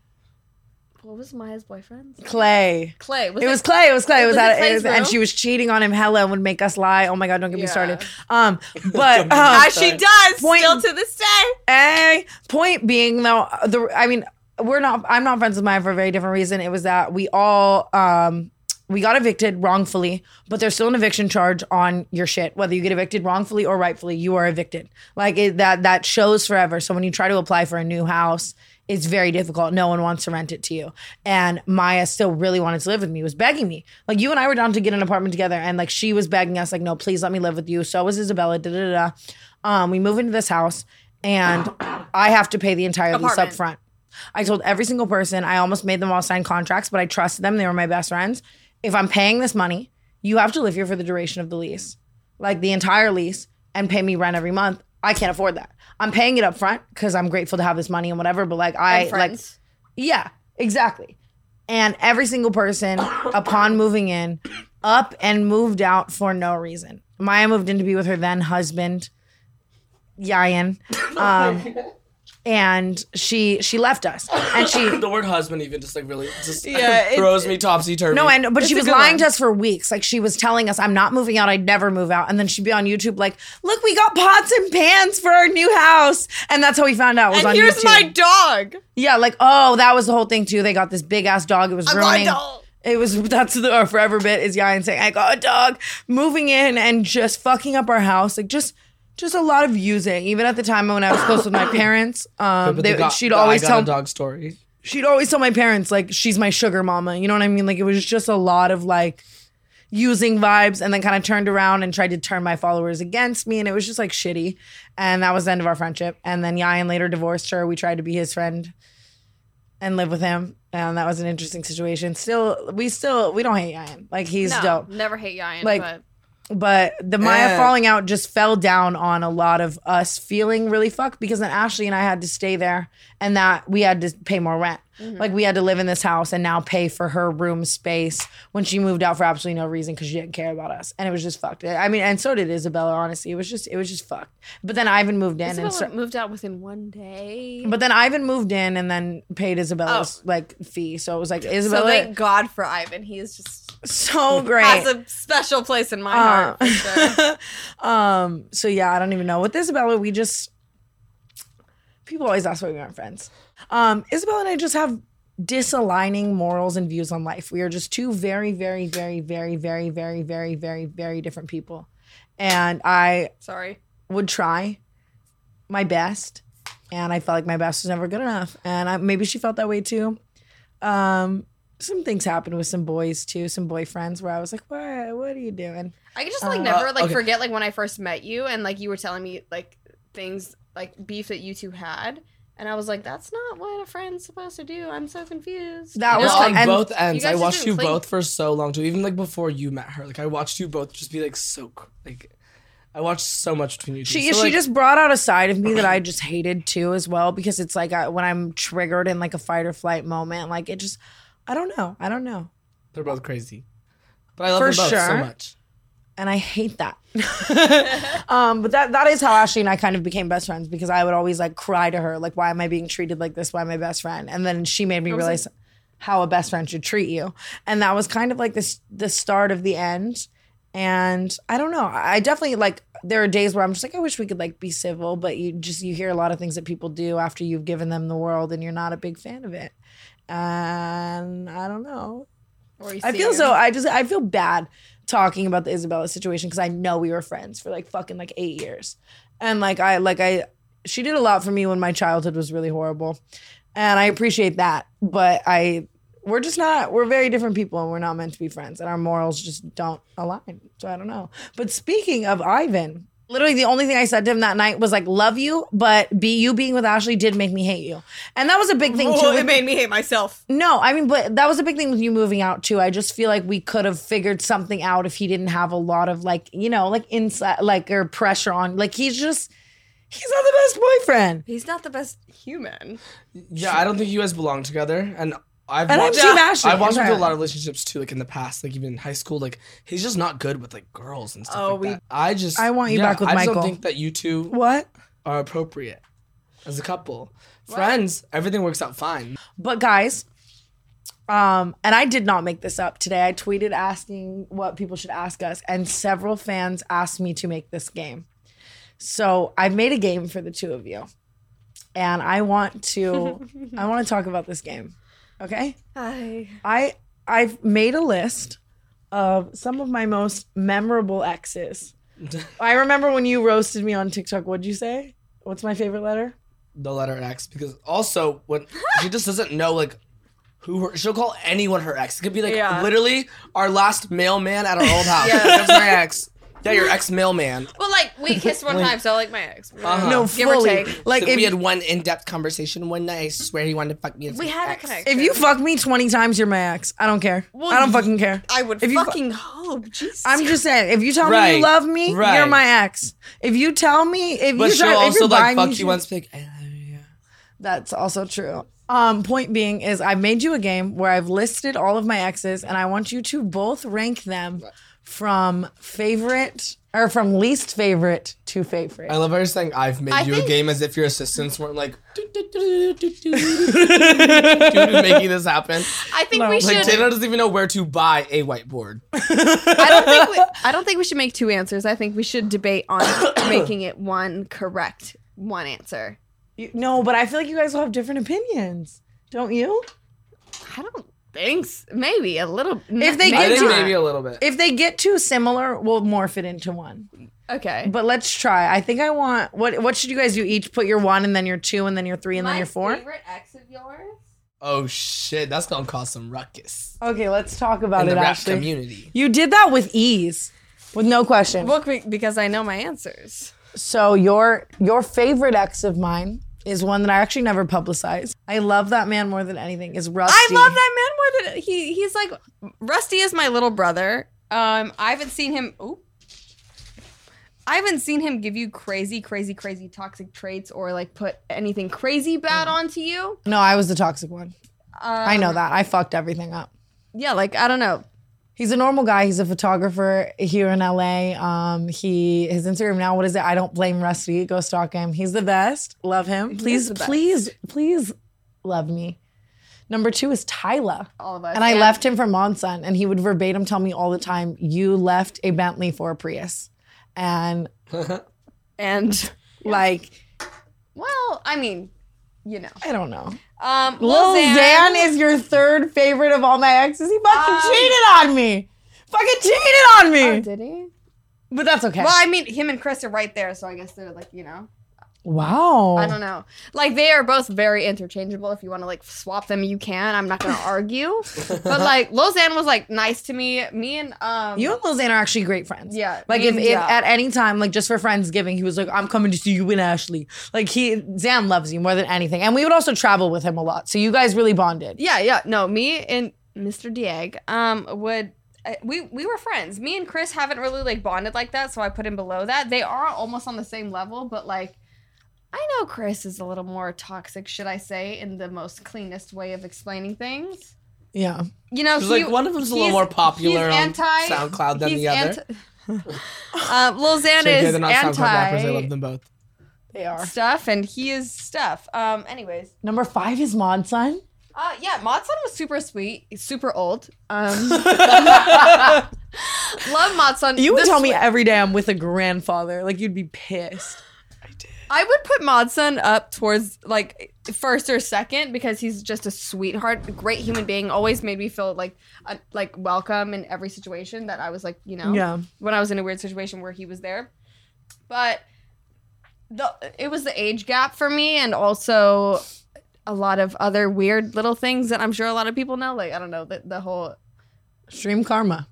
what was Maya's boyfriend's? Clay. Clay. Was It was Clay. It was Clay. It was, Was it at, Clay's it was, and room? she was cheating on him hella and would make us lie. Oh my god, don't get me Yeah. started. Um, but um, As she does, Point- still to this day. A point being though, the I mean, we're not. I'm not friends with Maya for a very different reason. It was that we all um we got evicted wrongfully, but there's still an eviction charge on your shit. Whether you get evicted wrongfully or rightfully, you are evicted. Like it, that that shows forever. So when you try to apply for a new house, it's very difficult. No one wants to rent it to you. And Maya still really wanted to live with me, was begging me. Like you and I were down to get an apartment together, and like she was begging us, like, no, please let me live with you. So was Isabella. Da da da. Um, we move into this house, and I have to pay the entire lease up Apartment. front. I told every single person. I almost made them all sign contracts, but I trusted them. They were my best friends. If I'm paying this money, you have to live here for the duration of the lease, like the entire lease, and pay me rent every month. I can't afford that. I'm paying it up front because I'm grateful to have this money and whatever. But like I And like, friends. yeah, exactly. And every single person, upon moving in, up and moved out for no reason. Maya moved in to be with her then husband, Yayan. Um, and she she left us. And she The word husband even just like really just Yeah, it- throws me topsy turvy. No, and but she a was good lying one. to us for weeks. Like she was telling us, "I'm not moving out. I'd never move out." And then she'd be on YouTube, like, "Look, we got pots and pans for our new house." And that's how we found out. Was And on here's YouTube. my dog. Yeah, like oh, that was the whole thing too. They got this big ass dog. It was I got a ruining. dog. It was that's the our forever bit is Yayan saying, "I got a dog," moving in and just fucking up our house. Like just. Just a lot of using. Even at the time when I was close with my parents, um, But they, the go- she'd the always I got tell a dog story. she'd always tell my parents like she's my sugar mama. You know what I mean? Like it was just a lot of like using vibes, and then kind of turned around and tried to turn my followers against me, and it was just like shitty. And that was the end of our friendship. And then Yayan later divorced her. We tried to be his friend and live with him, and that was an interesting situation. Still, we still we don't hate Yayan. Like he's No, dope. never hate Yayan. Like, but But the Maya Eh. falling out just fell down on a lot of us feeling really fucked because then Ashley and I had to stay there and that we had to pay more rent. Like we had to live in this house and now pay for her room space when she moved out for absolutely no reason because she didn't care about us. And it was just fucked. I mean, and so did Isabella, honestly. It was just, it was just fucked. But then Ivan moved in Isabella and so, moved out within one day. but then Ivan moved in and then paid Isabella's like fee. So it was like so Isabella, thank God for Ivan. He is just so great. has a special place in my heart. For sure. um, so yeah, I don't even know. With Isabella, we just people always ask why we aren't friends. Um, Isabella and I just have disaligning morals and views on life. We are just two very, very, very, very, very, very, very, very, very different people. And I Sorry. would try my best, and I felt like my best was never good enough. And I, maybe she felt that way too. Um, some things happened with some boys too, some boyfriends where I was like, "What? What are you doing?" I could just like Uh, never like okay. forget like when I first met you and like you were telling me like things like beef that you two had. And I was like, that's not what a friend's supposed to do. I'm so confused. That You was know? kind- on and both ends. you I guys watched just you didn't both click. for so long too. Even like before you met her, like I watched you both just be like so like. I watched so much between you two. She So, she like, just brought out a side of me that I just hated too as well because it's like I, when I'm triggered in like a fight or flight moment, like it just I don't know. I don't know. they're both crazy. But I love For them both so sure. much. And I hate that. um, but that that is how Ashley and I kind of became best friends because I would always like cry to her, like, why am I being treated like this by my best friend? And then she made me realize how a best friend should treat you. And that was kind of like this the start of the end. And I don't know. I definitely like there are days where I'm just like, I wish we could like be civil, but you just you hear a lot of things that people do after you've given them the world and you're not a big fan of it. And I don't know. Or you I see feel her- so I just I feel bad talking about the Isabella situation because I know we were friends for like fucking like eight years. And like I like I she did a lot for me when my childhood was really horrible. And I appreciate that. But I we're just not we're very different people and we're not meant to be friends. And our morals just don't align. So I don't know. But speaking of Ivan, literally the only thing I said to him that night was like, love you, but be you being with Ashley did make me hate you. And that was a big thing too. Well, with- it made me hate myself. no, I mean, but that was a big thing with you moving out too. I just feel like we could have figured something out if he didn't have a lot of like, you know, like inside, like or pressure on. Like he's just, he's not the best boyfriend. He's not the best human. Yeah, I don't think you guys belong together. And I've And I've watched, seen Ashley. I've watched him do a Okay. lot of relationships too, like in the past, like even in high school. Like he's just not good with like girls and stuff Oh, like we- that. I just, I want you yeah, back with I just Michael. don't think that you two What? are appropriate as a couple. Friends, everything works out fine. But guys, um, and I did not make this up today. I tweeted asking what people should ask us, and several fans asked me to make this game. So I've made a game for the two of you, and I want to, I want to talk about this game. Okay. I I I've made a list of some of my most memorable exes. I remember when you roasted me on TikTok. What'd you say? What's my favorite letter? The letter X, because also when she just doesn't know like who her, she'll call anyone her ex. It could be like Yeah. literally our last mailman at our old house. Yeah. That's my ex. Yeah, your ex mailman. well, like we kissed one Like- time, so like my ex. Uh-huh. No, Give or fully. take. Like So if we had one in-depth conversation one night. I swear he wanted to fuck me. as We his had a ex. connection. if you fuck me twenty times, you're my ex. I don't care. Well, I don't fucking care. I would If you fu- fucking hope. Jesus. I'm just saying. If you tell me Right, you love me, right. you're my ex. If you tell me, if But you she'll try, if also you're like buying fuck me you shit- once. Be like, I love you. That's also true. Um, point being is I've made you a game where I've listed all of my exes and I want you to both rank them from favorite or from least favorite to favorite. I love how you're saying I've made I you think- a game as if your assistants weren't like making this happen. I think we Like should. Taylor doesn't even know where to buy a whiteboard. I don't think we, I don't think we should make two answers. I think we should debate on making it one correct, one answer. You- no, but I feel like you guys will have different opinions. Don't you? I don't think so. Maybe a little. If they I get think to- maybe a little bit. If they get too similar, we'll morph it into one. okay, But let's try. I think I want what what should you guys do? Each put your one and then your two and then your three and then your four? favorite ex of yours. Oh shit, that's gonna cause some ruckus Okay, let's talk about in it, the rap Ashley. community. You did that with ease. With no question. Well, be- because I know my answers. So your your favorite ex of mine is one that I actually never publicized. I love that man more than anything. Is Rusty. I love that man more than he. He's like Rusty is my little brother. Um, I haven't seen him. Ooh. I haven't seen him give you crazy, crazy, crazy toxic traits or like put anything crazy bad onto you. No, I was the toxic one. Um, I know that. I fucked everything up. Yeah, like I don't know. He's a normal guy. He's a photographer here in L A. Um, he his Instagram now. What is it? I don't blame Rusty. Go stalk him. He's the best. Love him. Please, the best. please, please, love me. Number two is Tyla. All of us. And I Yeah. left him for Monson, and he would verbatim tell me all the time, "You left a Bentley for a Prius," and And like well, I mean, you know. I don't know. Um, Lil Xan- Xan is your third favorite of all my exes. He fucking Um, cheated on me. Fucking cheated on me. Oh, did he? But that's okay. Well, I mean, him and Chris are right there, so I guess they're like, you know. Wow. I don't know. Like they are both very interchangeable. If you want to like swap them, you can. I'm not gonna argue. But like Lozanne was like nice to me. Me and um You and Lil Xan are actually great friends. Yeah, Like me if, and- if yeah. at any time, like just for Friendsgiving, he was like, I'm coming to see you and Ashley. Like he Xan loves you more than anything. And we would also travel with him a lot. So you guys really bonded. Yeah, yeah. No, me and Mister Dieg um would uh, we we were friends. Me and Chris haven't really like bonded like that, so I put him below that. They are almost on the same level, but like I know Chris is a little more toxic, should I say, in the most cleanest way of explaining things. Yeah. You know, She's he, like, one of them's a little he's- more popular he's on anti- SoundCloud than he's the other. anti- uh, Lil Xan J K, is they're not SoundCloud rappers. I love anti them both. They are. stuff, and he is stuff. Um. Anyways, Number five is Mod Sun. uh, yeah, Modson was super sweet. He's super old. Um. Love Modson. You would The tell me swe- every day I'm with a grandfather. Like, you'd be pissed. I would put Modson up towards like first or second because he's just a sweetheart, a great human being. Always made me feel like uh, like welcome in every situation that I was like, you know, Yeah. when I was in a weird situation where he was there. But the it was the age gap for me, and also a lot of other weird little things that I'm sure a lot of people know. Like I don't know the the whole Stream Karma.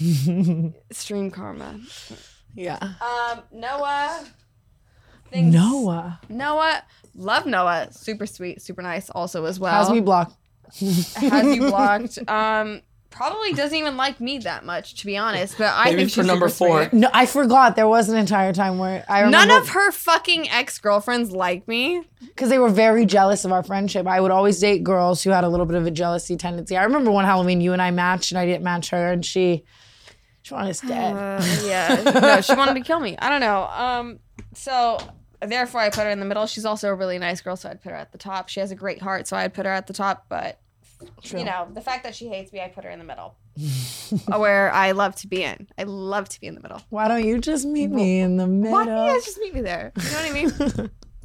stream karma. Yeah. Um, Noah. Things, Noah. Noah, love Noah. Super sweet, super nice. Also as well. How's me blocked? Has you blocked. Um, probably doesn't even like me that much, to be honest. But I Maybe think for she's number super four. sweet. No, I forgot. There was an entire time where I remember. None of her fucking ex girlfriends like me. Because they were very jealous of our friendship. I would always date girls who had a little bit of a jealousy tendency. I remember one Halloween you and I matched and I didn't match her and she she wanted us dead. Uh, yeah, no, she wanted to kill me. I don't know. Um, so therefore I put her in the middle. She's also a really nice girl, so I'd put her at the top. She has a great heart, so I'd put her at the top. But True. you know, the fact that she hates me, I put her in the middle, where I love to be in. I love to be in the middle. Why don't you just meet me in the middle? Why don't you guys just meet me there? You know what I mean?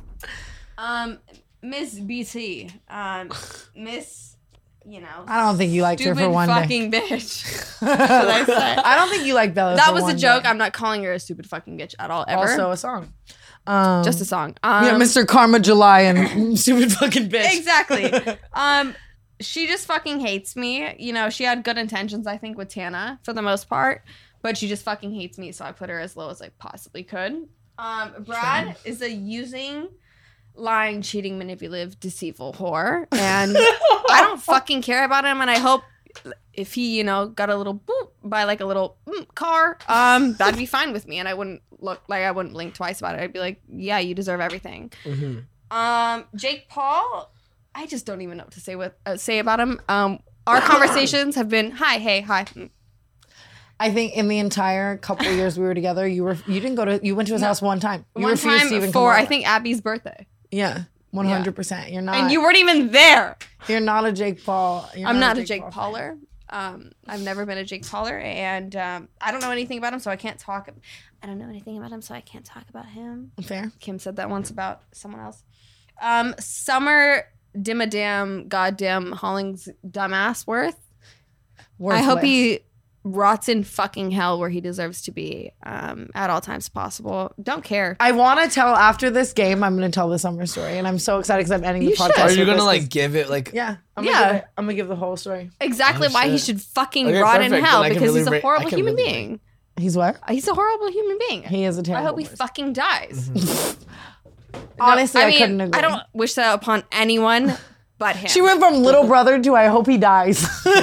um, Miss B T, um, Miss, you know, I don't think you liked her stupid for one day. fucking bitch. Should I say? I don't think you liked Bella. That for was a one joke. day. I'm not calling her a stupid fucking bitch at all. Ever. Also a song. Um, just a song. Um, yeah, Mister Karma July and stupid fucking bitch. Exactly. um, she just fucking hates me. You know, she had good intentions, I think, with Tana for the most part, but she just fucking hates me. So I put her as low as I possibly could. Um, Brad is a using, lying, cheating, manipulative, deceitful whore, and I don't fucking care about him. And I hope if he, you know, got a little boop by like a little mm, car, um, that'd be fine with me, and I wouldn't look like I wouldn't blink twice about it. I'd be like, yeah, you deserve everything. Mm-hmm. Um, Jake Paul, I just don't even know what to say with uh, say about him. Um, our conversations have been hi, hey, hi. Mm. I think in the entire couple years we were together, you were you didn't go to you went to his house one time. You One refused time to even for come I over. think Abby's birthday, Yeah, one hundred percent. You're not. and you weren't even there. You're not a Jake Paul. You're I'm not a Jake Paul. Pauler. Um, I've never been a Jake Pauler, and um, I don't know anything about him, so I can't talk. I don't know anything about him, so I can't talk about him. Fair. Kim said that once about someone else. Um, Summer Dimmadam Goddamn Hollings Dumbass Worth. I hope Worthless. he rots in fucking hell where he deserves to be um, at all times possible. Don't care. I want to tell after this game. I'm going to tell the summer story, and I'm so excited because I'm ending the You should. podcast. Are you with gonna this 'cause- like give it like? Yeah, I'm Yeah. Gonna give it, I'm gonna give the whole story. Exactly Oh, why he shit. should fucking Okay, rot in perfect. hell Then I can because really he's a ra- I horrible can human really being. He's what? He's a horrible human being. He is a I terrible. hope he person. fucking dies. Honestly, I, mean, couldn't agree. I don't wish that upon anyone but him. She went from little brother to I hope he dies.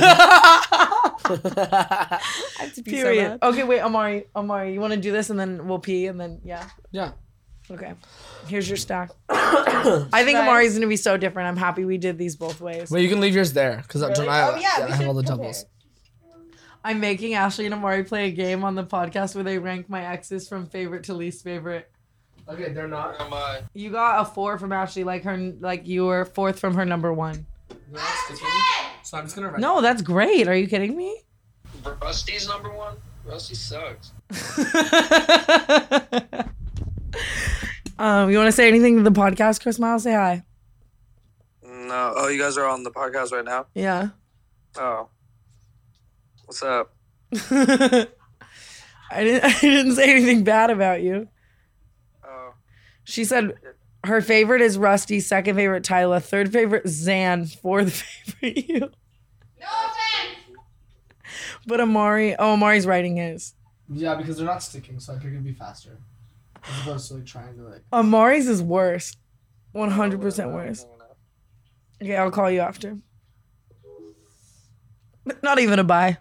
I have to be so Period. mad. Okay, wait, Amari, Amari, you want to do this and then we'll pee and then yeah. Yeah. Okay. Here's your stack. I think I? Amari's gonna be so different. I'm happy we did these both ways. Well, you can leave yours there because Really? I, Oh, yeah, we I have all the should doubles. I'm making Ashley and Amari play a game on the podcast where they rank my exes from favorite to least favorite. Okay, they're not. Am I? You got a four from Ashley, like her, like you were fourth from her number one. So I'm just gonna write. No, that's great. Are you kidding me? Rusty's number one? Rusty sucks. um, you want to say anything to the podcast, Chris Miles? Say hi. No. Oh, you guys are on the podcast right now? Yeah. Oh. What's up? I didn't. I didn't say anything bad about you. Oh. She said her favorite is Rusty, second favorite Tyla, third favorite Zan, fourth favorite you. No offense. But Amari, oh, Amari's writing his. Yeah, because they're not sticking, so I figured it'd be faster. As opposed to like trying to like. Amari's is worse. one hundred percent worse. Okay, I'll call you after. Not even a bye.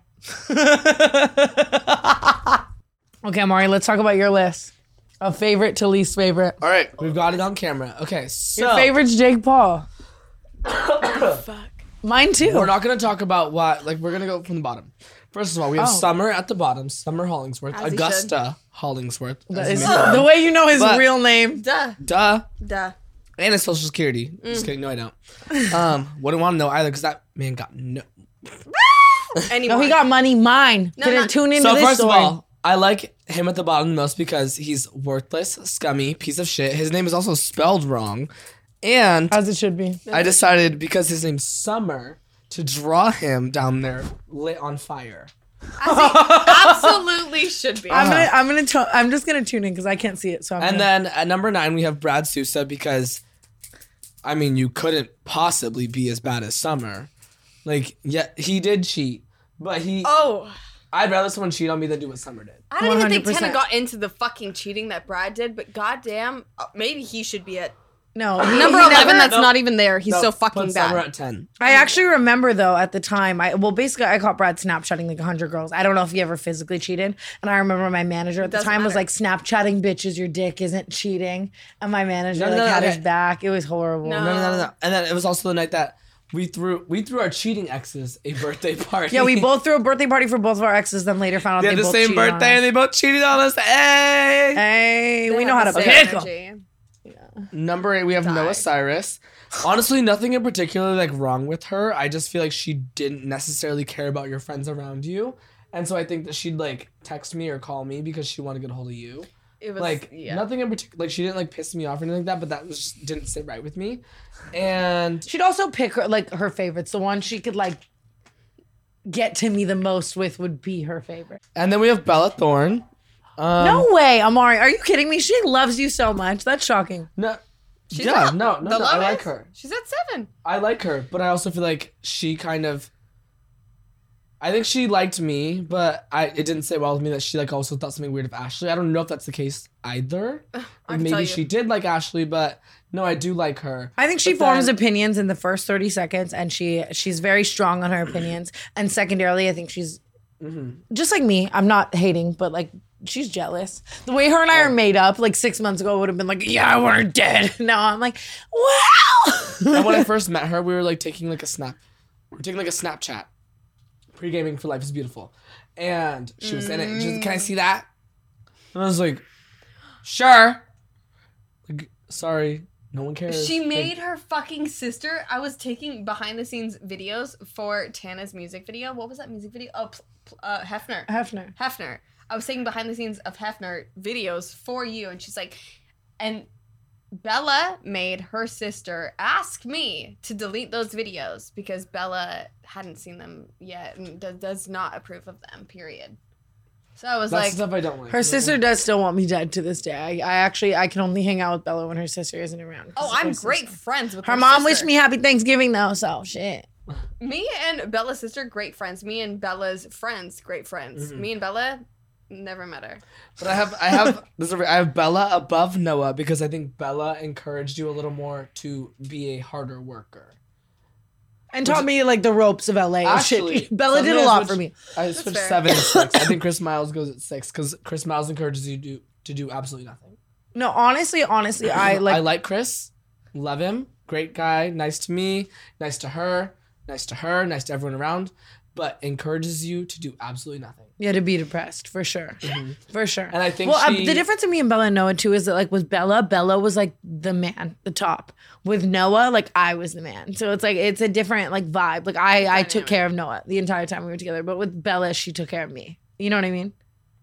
Okay, Amari, let's talk about your list of favorite to least favorite. All right, we've got it on camera. Okay, so Your favorite's Jake Paul. Fuck. Mine too. We're not gonna talk about what. Like, we're gonna go from the bottom. First of all, we have Oh. Summer at the bottom. Summer Hollingsworth. As he Augusta Hollingsworth. That as is- you may know. the way you know his But- real name. Duh. Duh. Duh. And his social security. Just kidding. No, I don't. Um, wouldn't want to know either because that man got no. Anymore. No, he got money. Mine. No, Couldn't not- tune into So this first story. of all, I like him at the bottom the most because he's worthless, scummy, piece of shit. His name is also spelled wrong. And As it should be. I decided because his name's Summer to draw him down there lit on fire. As he absolutely should be. I'm gonna. I'm gonna. To- I'm just gonna tune in because I can't see it. So I'm And gonna- then at number nine we have Brad Sousa because, I mean, you couldn't possibly be as bad as Summer. Like, yeah, he did cheat, but he. Oh, I'd rather someone cheat on me than do what Summer did. I don't even think one hundred Tana percent. got into the fucking cheating that Brad did, but goddamn, uh, maybe he should be at no. he- number he eleven. never- That's No. not even there. He's No, so fucking put Summer bad. at ten. I actually remember though at the time. I well basically I caught Brad Snapchatting like a hundred girls. I don't know if he ever physically cheated. And I remember my manager at the Doesn't time was matter. like Snapchatting bitches. Your dick isn't cheating. And my manager No, no, like no, had okay. his back. It was horrible. No. No, no, no, no. And then it was also the night that we threw we threw our cheating exes a birthday party. Yeah, we both threw a birthday party for both of our exes. Then later found out they they, had the both same cheated on birthday and us. they both cheated on us. Hey. Hey, we They know have how to the same pick 'em. energy. Number eight, we have Noah Cyrus. Honestly, nothing in particular like wrong with her. I just feel like she didn't necessarily care about your friends around you, and so I think that she'd like text me or call me because she wanted to get a hold of you. It was Like yeah. nothing in particular. Like she didn't like piss me off or anything like that, but that was just didn't sit right with me. And She'd also pick her like her favorites. The one she could like get to me the most with would be her favorite. and then we have Bella Thorne. Um, No way, Amari. Are you kidding me? She loves you so much. That's shocking. no. She's yeah, at no, no, the no. I like lowest. her. She's at seven. I like her, but I also feel like she kind of. I think she liked me, but I it didn't sit well with me that she like also thought something weird of Ashley. I don't know if that's the case either. I Like, can tell maybe you. she did like Ashley, but no, I do like her. I think she But forms then- opinions in the first thirty seconds and she she's very strong on her opinions. And secondarily, I think she's just like me. I'm not hating, but like she's jealous. The way her and I are made up like six months ago would have been like, yeah, we're dead. Now I'm like, wow. And when I first met her, we were like taking like a snap. We were taking like a Snapchat. Pre-gaming for Life is Beautiful. And she was in it. She was like, can I see that? And I was like, sure. Like, sorry. No one cares. She Like, made her fucking sister. I was taking behind the scenes videos for Tana's music video. What was that music video? Oh, pl- pl- uh, Hefner. Hefner. Hefner. I was taking behind the scenes of Hefner videos for you, and she's like, and Bella made her sister ask me to delete those videos because Bella hadn't seen them yet and d- does not approve of them. Period. So I was That's like, the stuff I don't like. Her sister does still want me dead to this day. I, I actually I can only hang out with Bella when her sister isn't around. 'cause "Oh, it's I'm her great sister. friends with Her her mom sister. wished me happy Thanksgiving though, so shit. Me and Bella's sister, great friends. Me and Bella's friends, great friends. Mm-hmm. Me and Bella, never met her. But I have I have this is a- I have Bella above Noah because I think Bella encouraged you a little more to be a harder worker. And taught me like the ropes of L A. and Actually, shit. Bella did a something I lot switched- for me. I switched fair. seven to six. I think Chris Miles goes at six because Chris Miles encourages you to do, to do absolutely nothing. No, honestly, honestly, I like I like Chris, love him, great guy, nice to me, nice to her, nice to her, nice to everyone around, but encourages you to do absolutely nothing. yeah, to be depressed for sure, for sure. And I think well, uh, she- the difference in me and Bella and Noah too is that like with Bella, Bella was like the man, the top. With Noah, like I was the man. So it's like it's a different like vibe. Like I I took care of Noah the entire time we were together, but with Bella, she took care of me. You know what I mean?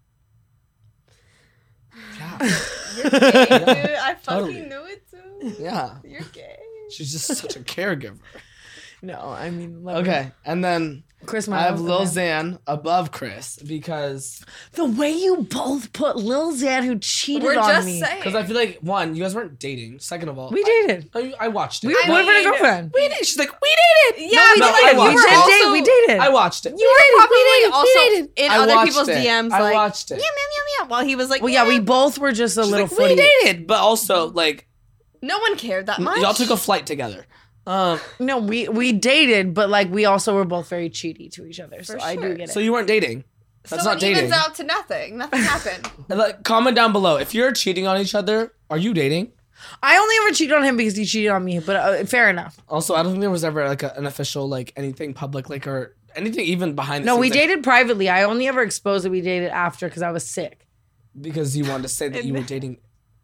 Yeah, You're gay, dude. I fucking Totally. knew it too. yeah. You're gay. She's just such a caregiver. No, I mean love her. Okay, and then Chris I have Miles. Lil the man. Xan above Chris because The way you both put Lil Xan who cheated We're on just me. saying. because I feel like one, you guys weren't dating. Second of all, We dated. I, I watched it. We were I boyfriend mean- and girlfriend. We did. She's like, we dated. Yeah, we No, but I like, watched you we it. were did also, date. We dated. I watched it. You were probably also in I other watched people's it. D Ms. I like, watched it. meow, meow, meow, meow, while he was like, Well, yeah, we meow. both were just a She's little like, footy. we dated, but also like No one cared that much. y'all took a flight together. Um, No, we we dated, but like we also were both very cheaty to each other. So For I do sure. get it. so you weren't dating. That's so not it dating. evens out to nothing. Nothing happened. And, like, comment down below if you're cheating on each other. Are you dating? I only ever cheated on him because he cheated on me, but uh, fair enough. Also, I don't think there was ever like a, an official like anything public like or anything even behind. The No, scenes, we like, dated privately. I only ever exposed that we dated after because I was sick. because you wanted to say that you were dating.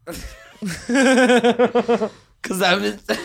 Because I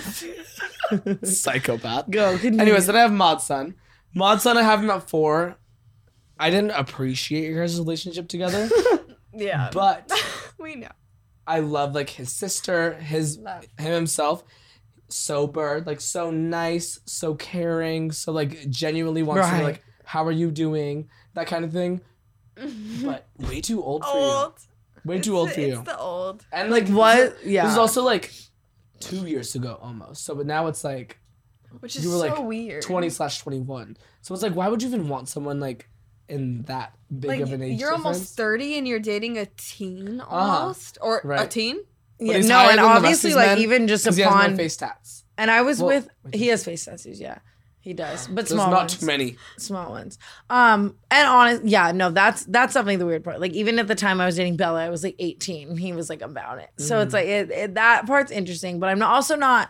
was psychopath. Go. Continue. Anyways, then I have Mod Son. Mod Son, I have him at four. I didn't appreciate your guys' relationship together, Yeah. but we know. I love like his sister, his Love. him himself, sober, like so nice, so caring, so like genuinely wants to be Right. like, how are you doing? That kind of thing. But way too old for Old. you. Way It's too old the- for you. It's the old. And like What? This, Yeah. This is also like two years ago almost. So but now it's like Which is you were so like weird. twenty slash twenty-one. So it's like, why would you even want someone like in that big Like, of an age you're difference? almost thirty and you're dating a teen almost. Or a Right. teen? Yeah, he's no, higher and than the rest of obviously, these like men even just 'cause he has upon. no face tats. And I was Well, with. wait, He has face tattoos. Yeah, he does, but There's small not ones. too many. Small ones. Um, and honest, yeah, no, that's that's definitely the weird part. Like even at the time I was dating Bella, I was like eighteen. He was like about it. So Mm. it's like it, it, that part's interesting, but I'm not, also not.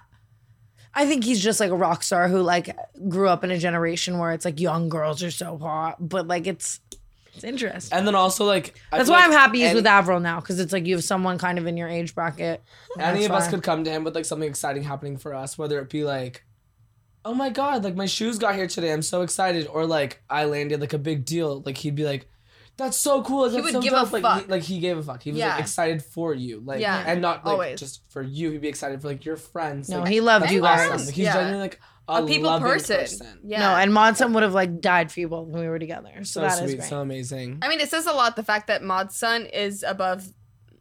I think he's just like a rock star who like grew up in a generation where it's like young girls are so hot, but like it's it's interesting. And then also like I That's feel why like I'm happy he's any- with Avril now because it's like you have someone kind of in your age bracket. Any That's of us fine. could come to him with like something exciting happening for us, whether it be like, oh my god, like my shoes got here today, I'm so excited, or like I landed like a big deal, like he'd be like, that's so cool. Like, He that's would so give a dope. Like, fuck. He, like he gave a fuck. He was Yeah. like excited for you, like Yeah. and not like Always. just for you. He'd be excited for like your friends. No, like, he loved that's you awesome. guys. Like, he's Yeah. genuinely like a, A people loving person. person. Yeah. No, and Monson would have like died for you both when we were together. So, So, that is sweet, great. so amazing. I mean, it says a lot the fact that Mod's son is above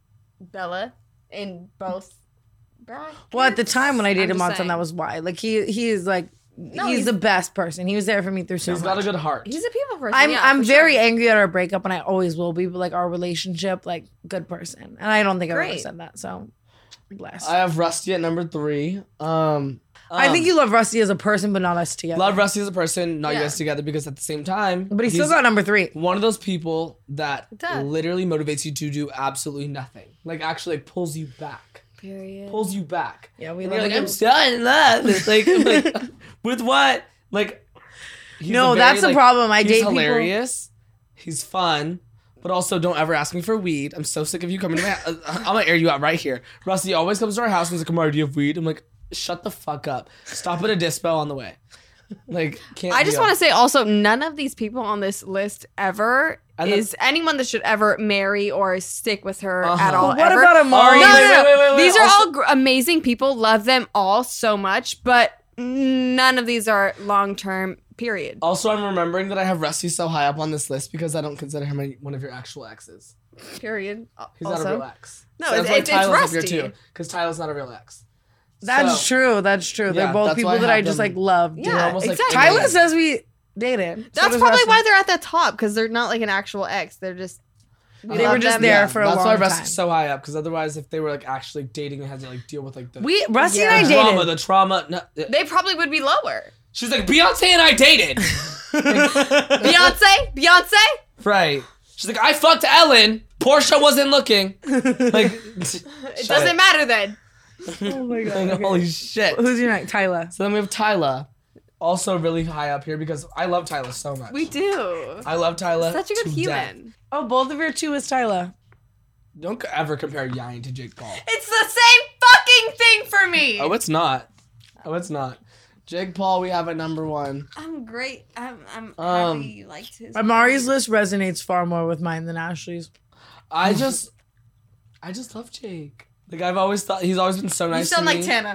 Bella in both brackets. Well, at the time when I I'm dated just Monson, saying. that was why. Like he he is like he's, he's- the best person. He was there for me through so He's much. got a good heart. He's a people person. I'm yeah, I'm for very sure. angry at our breakup, and I always will be. But like our relationship, like good person, and I don't think I've ever Great. said that. So bless. I have Rusty at number three. Um, I um, think you love Rusty as a person, but not us together. love Rusty as a person, not you Yeah. guys together, because at the same time, but he still he's got number three. one of those people that Duh. literally motivates you to do absolutely nothing. Like actually like pulls you back. Period. Pulls you back. Yeah, we And love you're like, him. I'm still in love. Like, like with what? Like he's No, a very, that's the like, problem. I he's date people- hilarious. He's fun. But also, don't ever ask me for weed. I'm so sick of you coming to my house. I'm gonna air you out right here. Rusty always comes to our house and he's like, Kamar, do you have weed? I'm like, shut the fuck up. Stop at a dispo on the way. Like, can't I just deal. want to say also, none of these people on this list ever And then- is anyone that should ever marry or stick with her Uh-huh. at all. But what ever. about Amari? No, no, wait, no. wait, wait, wait, These are also- all gr- amazing people. Love them all so much, but none of these are long term. Period. Also, I'm remembering that I have Rusty so high up on this list because I don't consider him any- one of your actual exes. Period. He's also. not a real ex. No, So it's- that's why it's- it's Tyler's up here Rusty. too, because Tyler's not a real ex. That's So- true. That's true. Yeah, They're both that's why people I that I have just them- like love. Yeah, They're almost like exactly. Tyler enemies. says we dated. So That's does probably Rusty. why they're at the top because they're not like an actual ex. They're just we They love were just them. there Yeah, for a that's long why time. Rusty's so high up. Because otherwise, if they were like actually dating, they had to like deal with like the We Rusty Yeah. and I the drama, dated. the trauma. No, They probably would be lower. she's like Beyonce and I dated. Beyonce, Beyonce. Right. She's like, I fucked Ellen. Portia wasn't looking. Like, It doesn't matter then. Oh my god. Holy shit. Who's your night? Tyler. So then we have Tyla, also really high up here because I love Tyla so much. We do. I love Tyla. Such a good to human. death. Oh, both of your two is Tyler. Don't ever compare Yain to Jake Paul. It's the same fucking thing for me. Oh, it's not. Oh, it's not. Jake Paul, we have at number one. I'm great. I'm I'm Um, happy you liked his. Amari's list resonates far more with mine than Ashley's. I just, I just love Jake. Like I've always thought he's always been so nice. You sound to like me. Tana.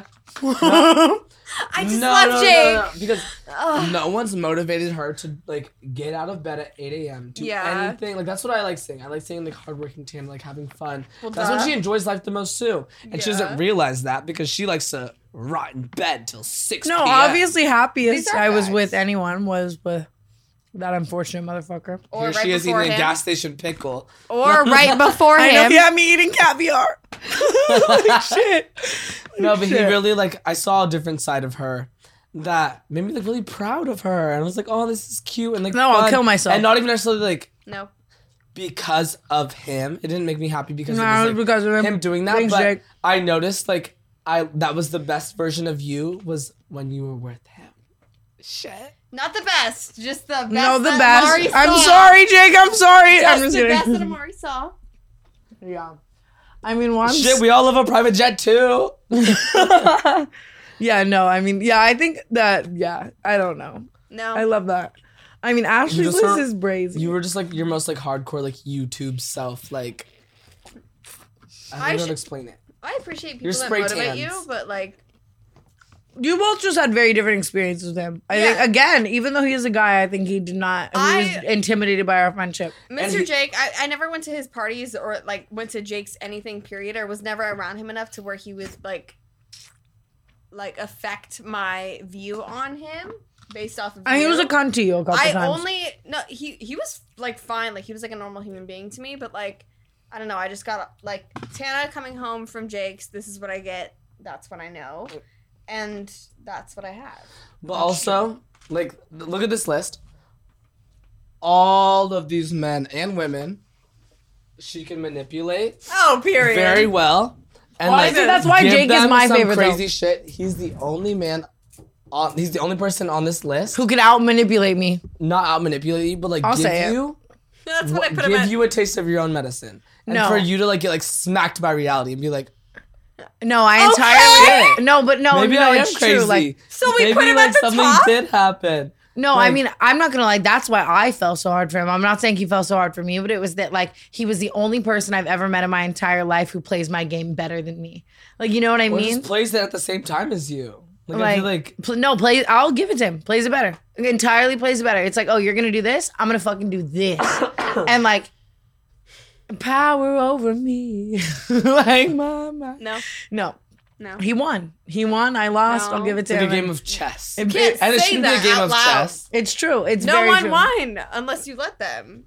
I just No, love no, no, Jake. no, no, because no one's motivated her to like get out of bed at eight a.m. do Yeah. anything. Like that's what I like seeing. I like seeing like hardworking Tam like having fun. Well, that's duh. when she enjoys life the most too, and she Yeah. doesn't realize that because she likes to rot in bed till six. No, p.m. obviously happiest These are I was facts. with anyone was with that unfortunate motherfucker. Or Here right she is eating before a him. gas station pickle. Or right before I know him. he had me eating caviar. Holy shit. No, but he Shit. really like I saw a different side of her that made me like really proud of her, and I was like, oh, this is cute and like No, I'll fun. kill myself. and not even necessarily like No. because of him. It didn't make me happy because No, it it was was like, because of him. him doing that. Thanks, but Jake. I noticed like I that was the best version of you was when you were with him. Shit. Not the best, just the best. No, the that Amari best. I'm saw. sorry, Jake. I'm sorry. Just I'm just the kidding. best that Amari saw. Yeah. I mean, once. Shit, we all love a private jet too. Yeah, no, I mean, yeah, I think that, yeah, I don't know. No. I love that. I mean, Ashley just Bliss were- is brazy. You were just like your most like hardcore like YouTube self. Like I don't I know how should- to explain it. I appreciate people Your that spray motivate tans. you, but like, You both just had very different experiences with him. I Yeah. think, again, even though he is a guy, I think he did not, he I- was intimidated by our friendship. Mister he- Jake, I, I never went to his parties or like went to Jake's anything period, or was never around him enough to where he was like, like affect my view on him based off of. And he you. was a cunt to you a couple I times. only no he he was like fine, like he was like a normal human being to me, but like I don't know, I just got like Tana coming home from Jake's, this is what I get, that's what I know, and that's what I have. But also, like, look at this list. All of these men and women, she can manipulate Oh, period. very well. And Well, I like, think that's why give Jake is them my some favorite, though. Crazy shit. He's the only man. On, he's the only person on this list Who could out manipulate me? not out manipulate you, but like I'll give say it. you, That's what I put him give at. you a taste of your own medicine, and No. for you to like get like smacked by reality and be like, No, I Okay. entirely. No, but no, maybe no, I am it's crazy. true. Like, So we maybe, put him like, at the something top? did happen. no, Like- I mean, I'm not gonna like. That's why I fell so hard for him. I'm not saying he fell so hard for me, but it was that like he was the only person I've ever met in my entire life who plays my game better than me. Like, you know what I Or mean? just plays it at the same time as you. Like, I feel like pl- no, play. I'll give it to him. Plays it better. Entirely plays it better. It's like, oh, you're gonna do this. I'm gonna fucking do this, and like power over me, like my, my. No, No, no. he won. He won. I lost. No. I'll give it it's to like a him. game and of chess. it- Can't And it say shouldn't be a that game out of loud. chess. It's true. It's No very one true. won unless you let them.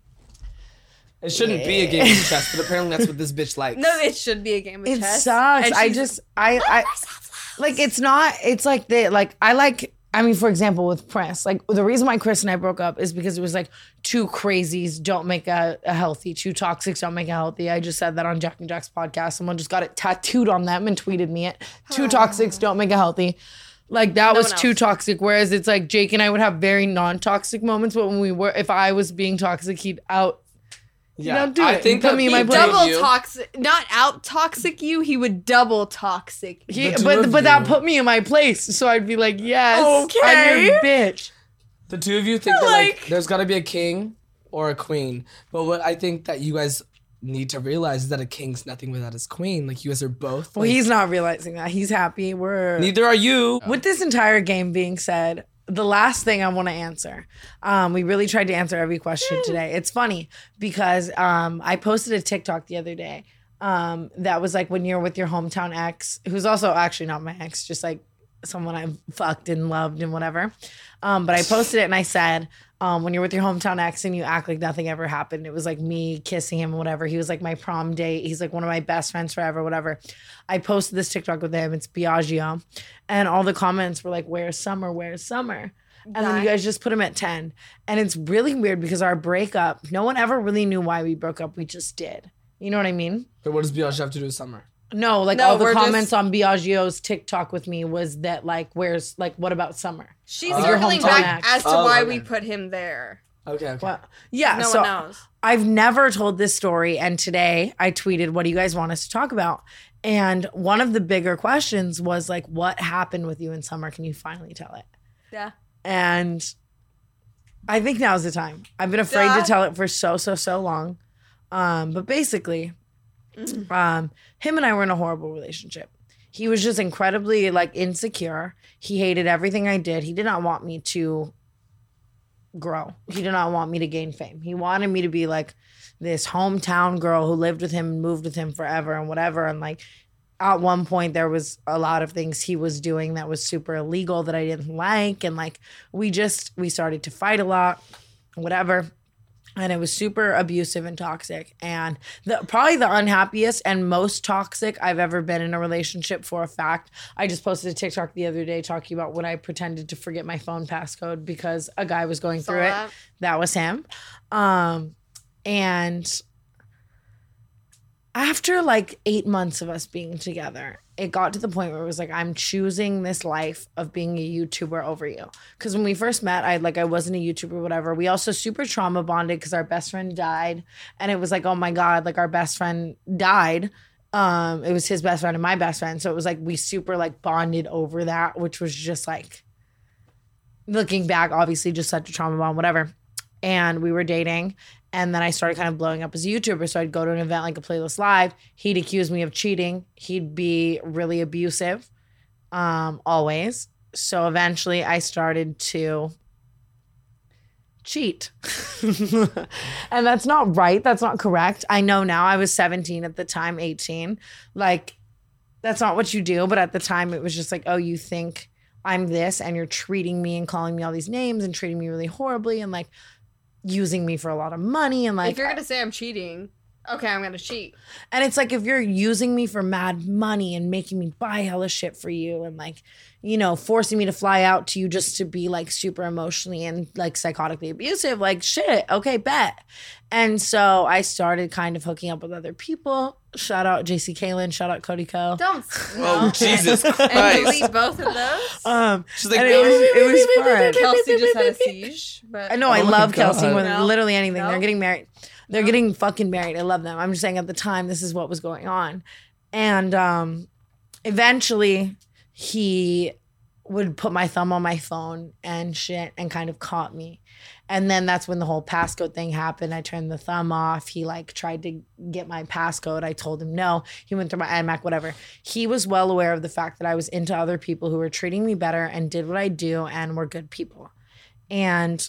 It shouldn't be a game of chess, but apparently that's what this bitch likes. No, it should be a game of It chess. sucks. And I she's- just, I, I, like, it's not, it's like the, like, I like, I mean, for example, with Prince, like, the reason why Chris and I broke up is because it was like two crazies don't make a, a healthy, two toxics don't make a healthy. I just said that on Jack and Jack's podcast. Someone just got it tattooed on them and tweeted me it. Two toxics don't make a healthy. Like, that was one too else. toxic. Whereas it's like Jake and I would have very non-toxic moments, but when we were, if I was being toxic, he'd out. yeah, don't do I it. think Put that me in the my two place. of double you- toxic, not out toxic you. He would double toxic. He, The two but of but that you. put me in my place, so I'd be like, yes, I'm Okay. your bitch. The two of you think that like, Like- there's got to be a king or a queen, but what I think that you guys need to realize is that a king's nothing without his queen. Like you guys are both. Well, like- he's not realizing that. He's happy. We're Neither are you. with this entire game being said. The last thing I want to answer, um, we really tried to answer every question today. It's funny because um, I posted a TikTok the other day um, that was like when you're with your hometown ex, who's also actually not my ex, just like someone I've fucked and loved and whatever. Um, but I posted it and I said, um, when you're with your hometown ex and you act like nothing ever happened, it was like me kissing him, whatever. He was like my prom date. He's like one of my best friends forever, whatever. I posted this TikTok with him. It's Biagio. And all the comments were like, where's Summer? Where's Summer? And then you That- guys just put him at ten. And it's really weird because our breakup, no one ever really knew why we broke up. We just did. You know what I mean? But what does Biagio have to do with summer? No, like No, all the we're comments just- on Biagio's TikTok with me was that like, where's like, what about Summer? She's Oh. Your circling hometown back ex. as to Oh, why okay. we put him there. Okay, okay. Well, yeah. No so one knows. I've never told this story. And today I tweeted, what do you guys want us to talk about? And one of the bigger questions was like, what happened with you in Summer? Can you finally tell it? Yeah. And I think now's the time. I've been afraid Duh. to tell it for so, so, so long. Um, but basically, um, him and I were in a horrible relationship. He was just incredibly like insecure. He hated everything I did. He did not want me to grow. He did not want me to gain fame. He wanted me to be like this hometown girl who lived with him and moved with him forever and whatever. And like at one point there was a lot of things he was doing that was super illegal that I didn't like. And like we just, we started to fight a lot, whatever. And it was super abusive and toxic. And the probably the unhappiest and most toxic I've ever been in a relationship for a fact. I just posted a TikTok the other day talking about when I pretended to forget my phone passcode because a guy was going Saw through that. it. That was him. Um, and after like eight months of us being together, it got to the point where it was like, I'm choosing this life of being a YouTuber over you. Because when we first met, I like I wasn't a YouTuber, whatever. We also super trauma bonded because our best friend died. And it was like, oh my God, like our best friend died. Um, it was his best friend and my best friend. So it was like we super like bonded over that, which was just like, looking back, obviously just such a trauma bond, whatever. And we were dating. And then I started kind of blowing up as a YouTuber. So I'd go to an event like a Playlist Live. He'd accuse me of cheating. He'd be really abusive, um, always. So eventually I started to cheat. And that's not right. That's not correct. I know now. I was seventeen at the time, eighteen. Like, that's not what you do. But at the time, it was just like, oh, you think I'm this and you're treating me and calling me all these names and treating me really horribly and like, using me for a lot of money and like if you're gonna say I'm cheating, okay, I'm gonna cheat. And it's like if you're using me for mad money and making me buy hella shit for you and like, you know, forcing me to fly out to you just to be like super emotionally and like psychotically abusive, like shit, okay, bet. And so I started kind of hooking up with other people. Shout out J C Kalen, shout out Cody Co. Don't. Oh, No. Jesus And Christ. delete both of those. Um, She's like, and it was, it was fun. Kelsey just had a siege, but I know, I Oh my love Kelsey God. more than No. literally anything. No. They're getting married. They're No. getting fucking married. I love them. I'm just saying at the time, this is what was going on. And um, eventually, he would put my thumb on my phone and shit and kind of caught me. And then that's when the whole passcode thing happened. I turned the thumb off. He like tried to get my passcode. I told him no. He went through my iMac, whatever. He was well aware of the fact that I was into other people who were treating me better and did what I do and were good people. And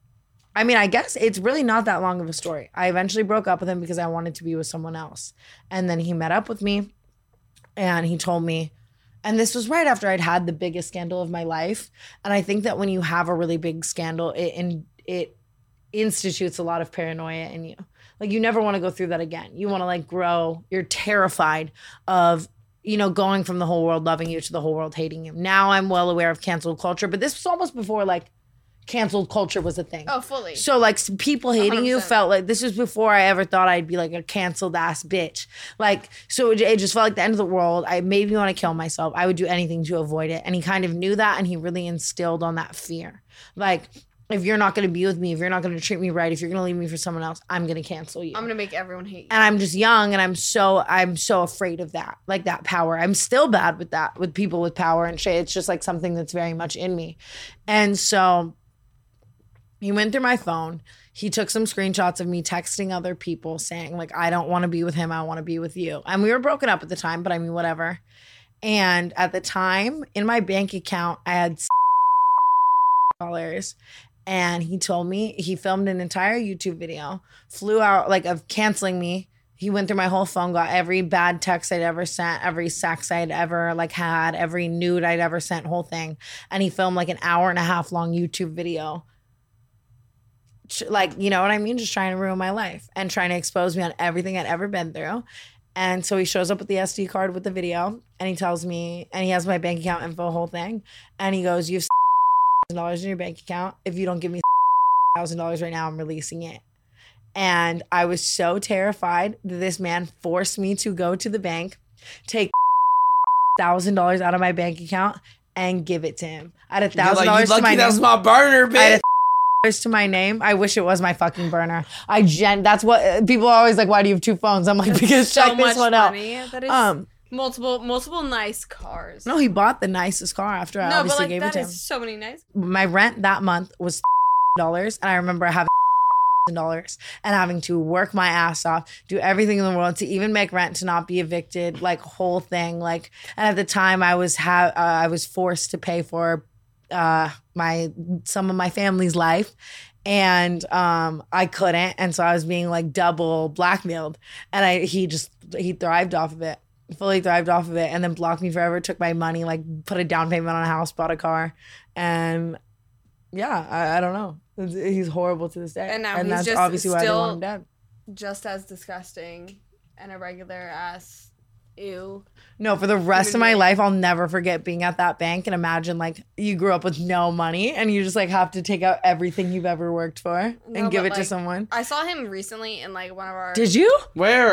I mean, I guess it's really not that long of a story. I eventually broke up with him because I wanted to be with someone else. And then he met up with me and he told me, and this was right after I'd had the biggest scandal of my life. And I think that when you have a really big scandal, it in, it institutes a lot of paranoia in you. Like you never want to go through that again. You want to like grow. You're terrified of, you know, going from the whole world loving you to the whole world hating you. Now I'm well aware of cancel culture, but this was almost before like canceled culture was a thing. oh, fully. So like s- people hating one hundred you percent. felt like this was before I ever thought I'd be like a canceled ass bitch. Like, so it, it just felt like the end of the world. I made me want to kill myself. I would do anything to avoid it. And he kind of knew that and he really instilled on that fear. Like, if you're not going to be with me, if you're not going to treat me right, if you're going to leave me for someone else, I'm going to cancel you. I'm gonna make everyone hate you. And I'm just young and I'm so I'm so afraid of that, like that power. I'm still bad with that, with people with power and shit. It's just like something that's very much in me. And so he went through my phone. He took some screenshots of me texting other people saying like, I don't want to be with him. I want to be with you. And we were broken up at the time, but I mean, whatever. And at the time in my bank account, I had dollars. And he told me, he filmed an entire YouTube video, flew out like of canceling me. He went through my whole phone, got every bad text I'd ever sent, every sex I'd ever like had, every nude I'd ever sent, whole thing. And he filmed like an hour and a half long YouTube video. Like, you know what I mean? Just trying to ruin my life and trying to expose me on everything I'd ever been through. And so he shows up with the S D card with the video and he tells me, and he has my bank account info, whole thing. And he goes, you have one thousand dollars in your bank account. If you don't give me one thousand dollars right now, I'm releasing it. And I was so terrified that this man forced me to go to the bank, take one thousand dollars out of my bank account and give it to him. I had one thousand dollars like, to my that was name. my burner, I had bitch. dollars to my name. I wish it was my fucking burner. I gen. That's what uh, people are always like. Why do you have two phones? I'm like, because so check this much one out. money. That is Um, multiple, multiple nice cars. no, he bought the nicest car after I no, but obviously like gave it that to him. is so many nice. My rent that month was dollars, and I remember having dollars and having to work my ass off, do everything in the world to even make rent, to not be evicted, like whole thing. Like, and at the time, I was ha- uh, I was forced to pay for uh, my some of my family's life. And um, I couldn't, and so I was being like double blackmailed. And I he just he thrived off of it, fully thrived off of it, and then blocked me forever. Took my money, like put a down payment on a house, bought a car, and yeah, I, I don't know. It's- He's horrible to this day, And now he's that's just obviously why I still- don't want him dead. Just as disgusting and a regular ass. Ew. No, for the rest of my Human life, I'll never forget being at that bank and imagine like you grew up with no money and you just like have to take out everything you've ever worked for No, and give but, it to like, someone. I saw him recently in like one of our. Did you? Where?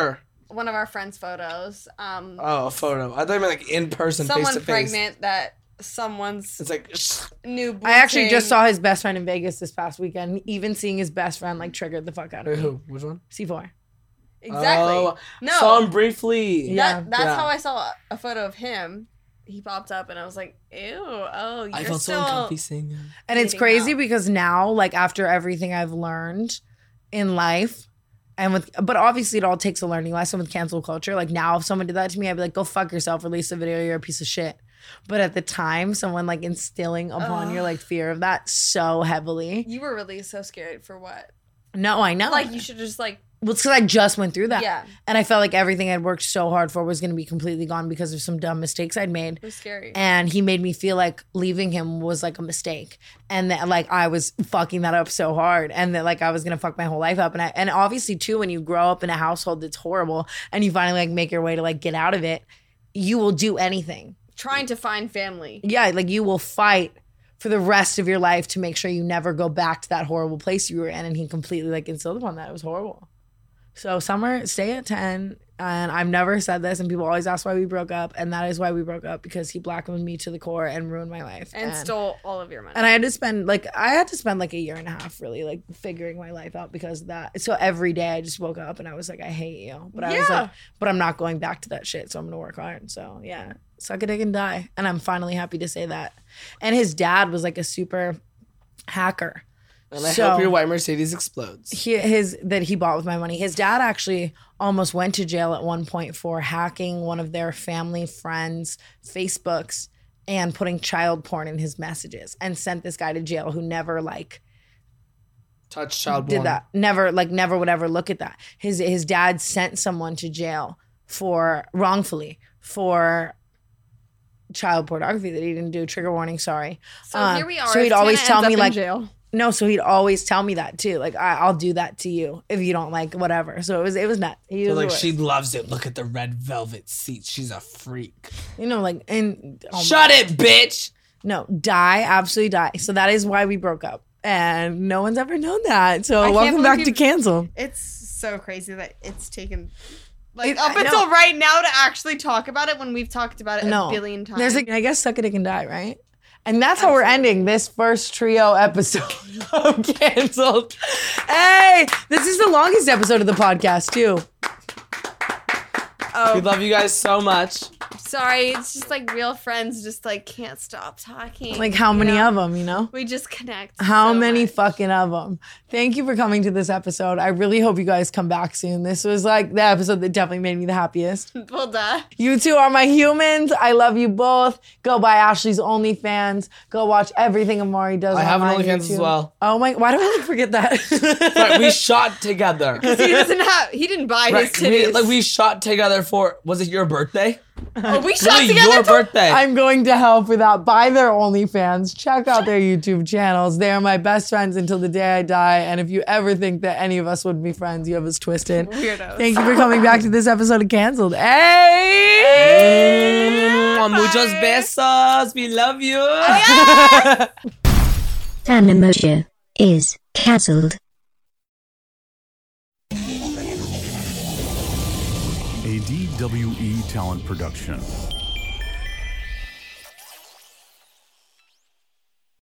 one of our friends' photos. Um, Oh, a photo. I thought you meant like in person, face someone to face. pregnant that someone's It's like, new. I actually just saw his best friend in Vegas this past weekend. Even seeing his best friend like triggered the fuck out of wait, me. who? Which one? C four. Exactly. Oh, no. Saw him briefly. Yeah. That, that's Yeah. how I saw a photo of him. He popped up and I was like, ew, oh, you're I felt so still... uncomfy seeing him. And it's Dating crazy out. because now, like after everything I've learned in life, and with, but obviously it all takes a learning lesson with cancel culture. Like now, if someone did that to me, I'd be like, "Go fuck yourself! Release a video. You're a piece of shit." But at the time, someone like instilling upon Ugh. your like fear of that so heavily. You were really so scared for what? No, I know. Like, you should just like... well, it's because I just went through that. Yeah. And I felt like everything I'd worked so hard for was going to be completely gone because of some dumb mistakes I'd made. It was scary. And he made me feel like leaving him was like a mistake, and that like I was fucking that up so hard, and that like I was gonna fuck my whole life up. And I, and obviously too, when you grow up in a household that's horrible and you finally like make your way to like get out of it, you will do anything. Trying to find family. Yeah, like you will fight for the rest of your life to make sure you never go back to that horrible place you were in. And he completely like instilled upon that. It was horrible. So Summer, stay at ten. And I've never said this, and people always ask why we broke up, and that is why we broke up, because he blackmailed me to the core and ruined my life. And, stole all of your money. And I had to spend like I had to spend like a year and a half really like figuring my life out because of that. So every day I just woke up and I was like, I hate you. But I was Yeah. like, but I'm not going back to that shit. So I'm gonna work hard. So yeah. Suck a dick and die. And I'm finally happy to say that. And his dad was like a super hacker. And I So- hope your white Mercedes explodes. He, his that he bought with my money. His dad actually almost went to jail at one point for hacking one of their family friends' Facebooks and putting child porn in his messages, and sent this guy to jail who never like Touch child did porn. that. Never like never would ever look at that. His his dad sent someone to jail for wrongfully for child pornography that he didn't do. Trigger warning, sorry. so um, here we are. so he'd Tana always ends tell up me, in like- jail. No, so he'd always tell me that too. Like I, I'll do that to you if you don't like whatever. So it was it was nuts. He So was like the worst. she loves it. Look at the red velvet seats. She's a freak. you know, like and oh my- Shut it, bitch. no, die, absolutely die. So that is why we broke up, and no one's ever known that. So I can't welcome back believe to you- cancel. It's so crazy that it's taken like It- up I until know. right now to actually talk about it when we've talked about it No, a billion times. There's a, I guess suck a dick and die, right? And that's how we're ending this first trio episode of Canceled. Hey, this is the longest episode of the podcast too. Oh, We love you guys so much. sorry. It's just like real friends just like can't stop talking. Like how you many know? of them, you know? We just connect. How so many much. fucking of them? Thank you for coming to this episode. I really hope you guys come back soon. This was like the episode that definitely made me the happiest. Well, duh. You two are my humans. I love you both. Go buy Ashley's OnlyFans. Go watch everything Amari does. I have an online OnlyFans as YouTube. well. Oh my! Why do I like forget that? Right, we shot together. He doesn't have. He didn't buy Right, his we, titties. like we shot together for. Was it your birthday? oh, we shot Literally together. your for- birthday. I'm going to hell for that. Buy their OnlyFans. Check out their YouTube channels. They are my best friends until the day I die. And if you ever think that any of us would be friends, you have us twisted. Weirdos. Thank you for coming back to this episode of Canceled. Hey! Mm, muchos besos. We love you. Tana Moshe is cancelled. A D W E talent production.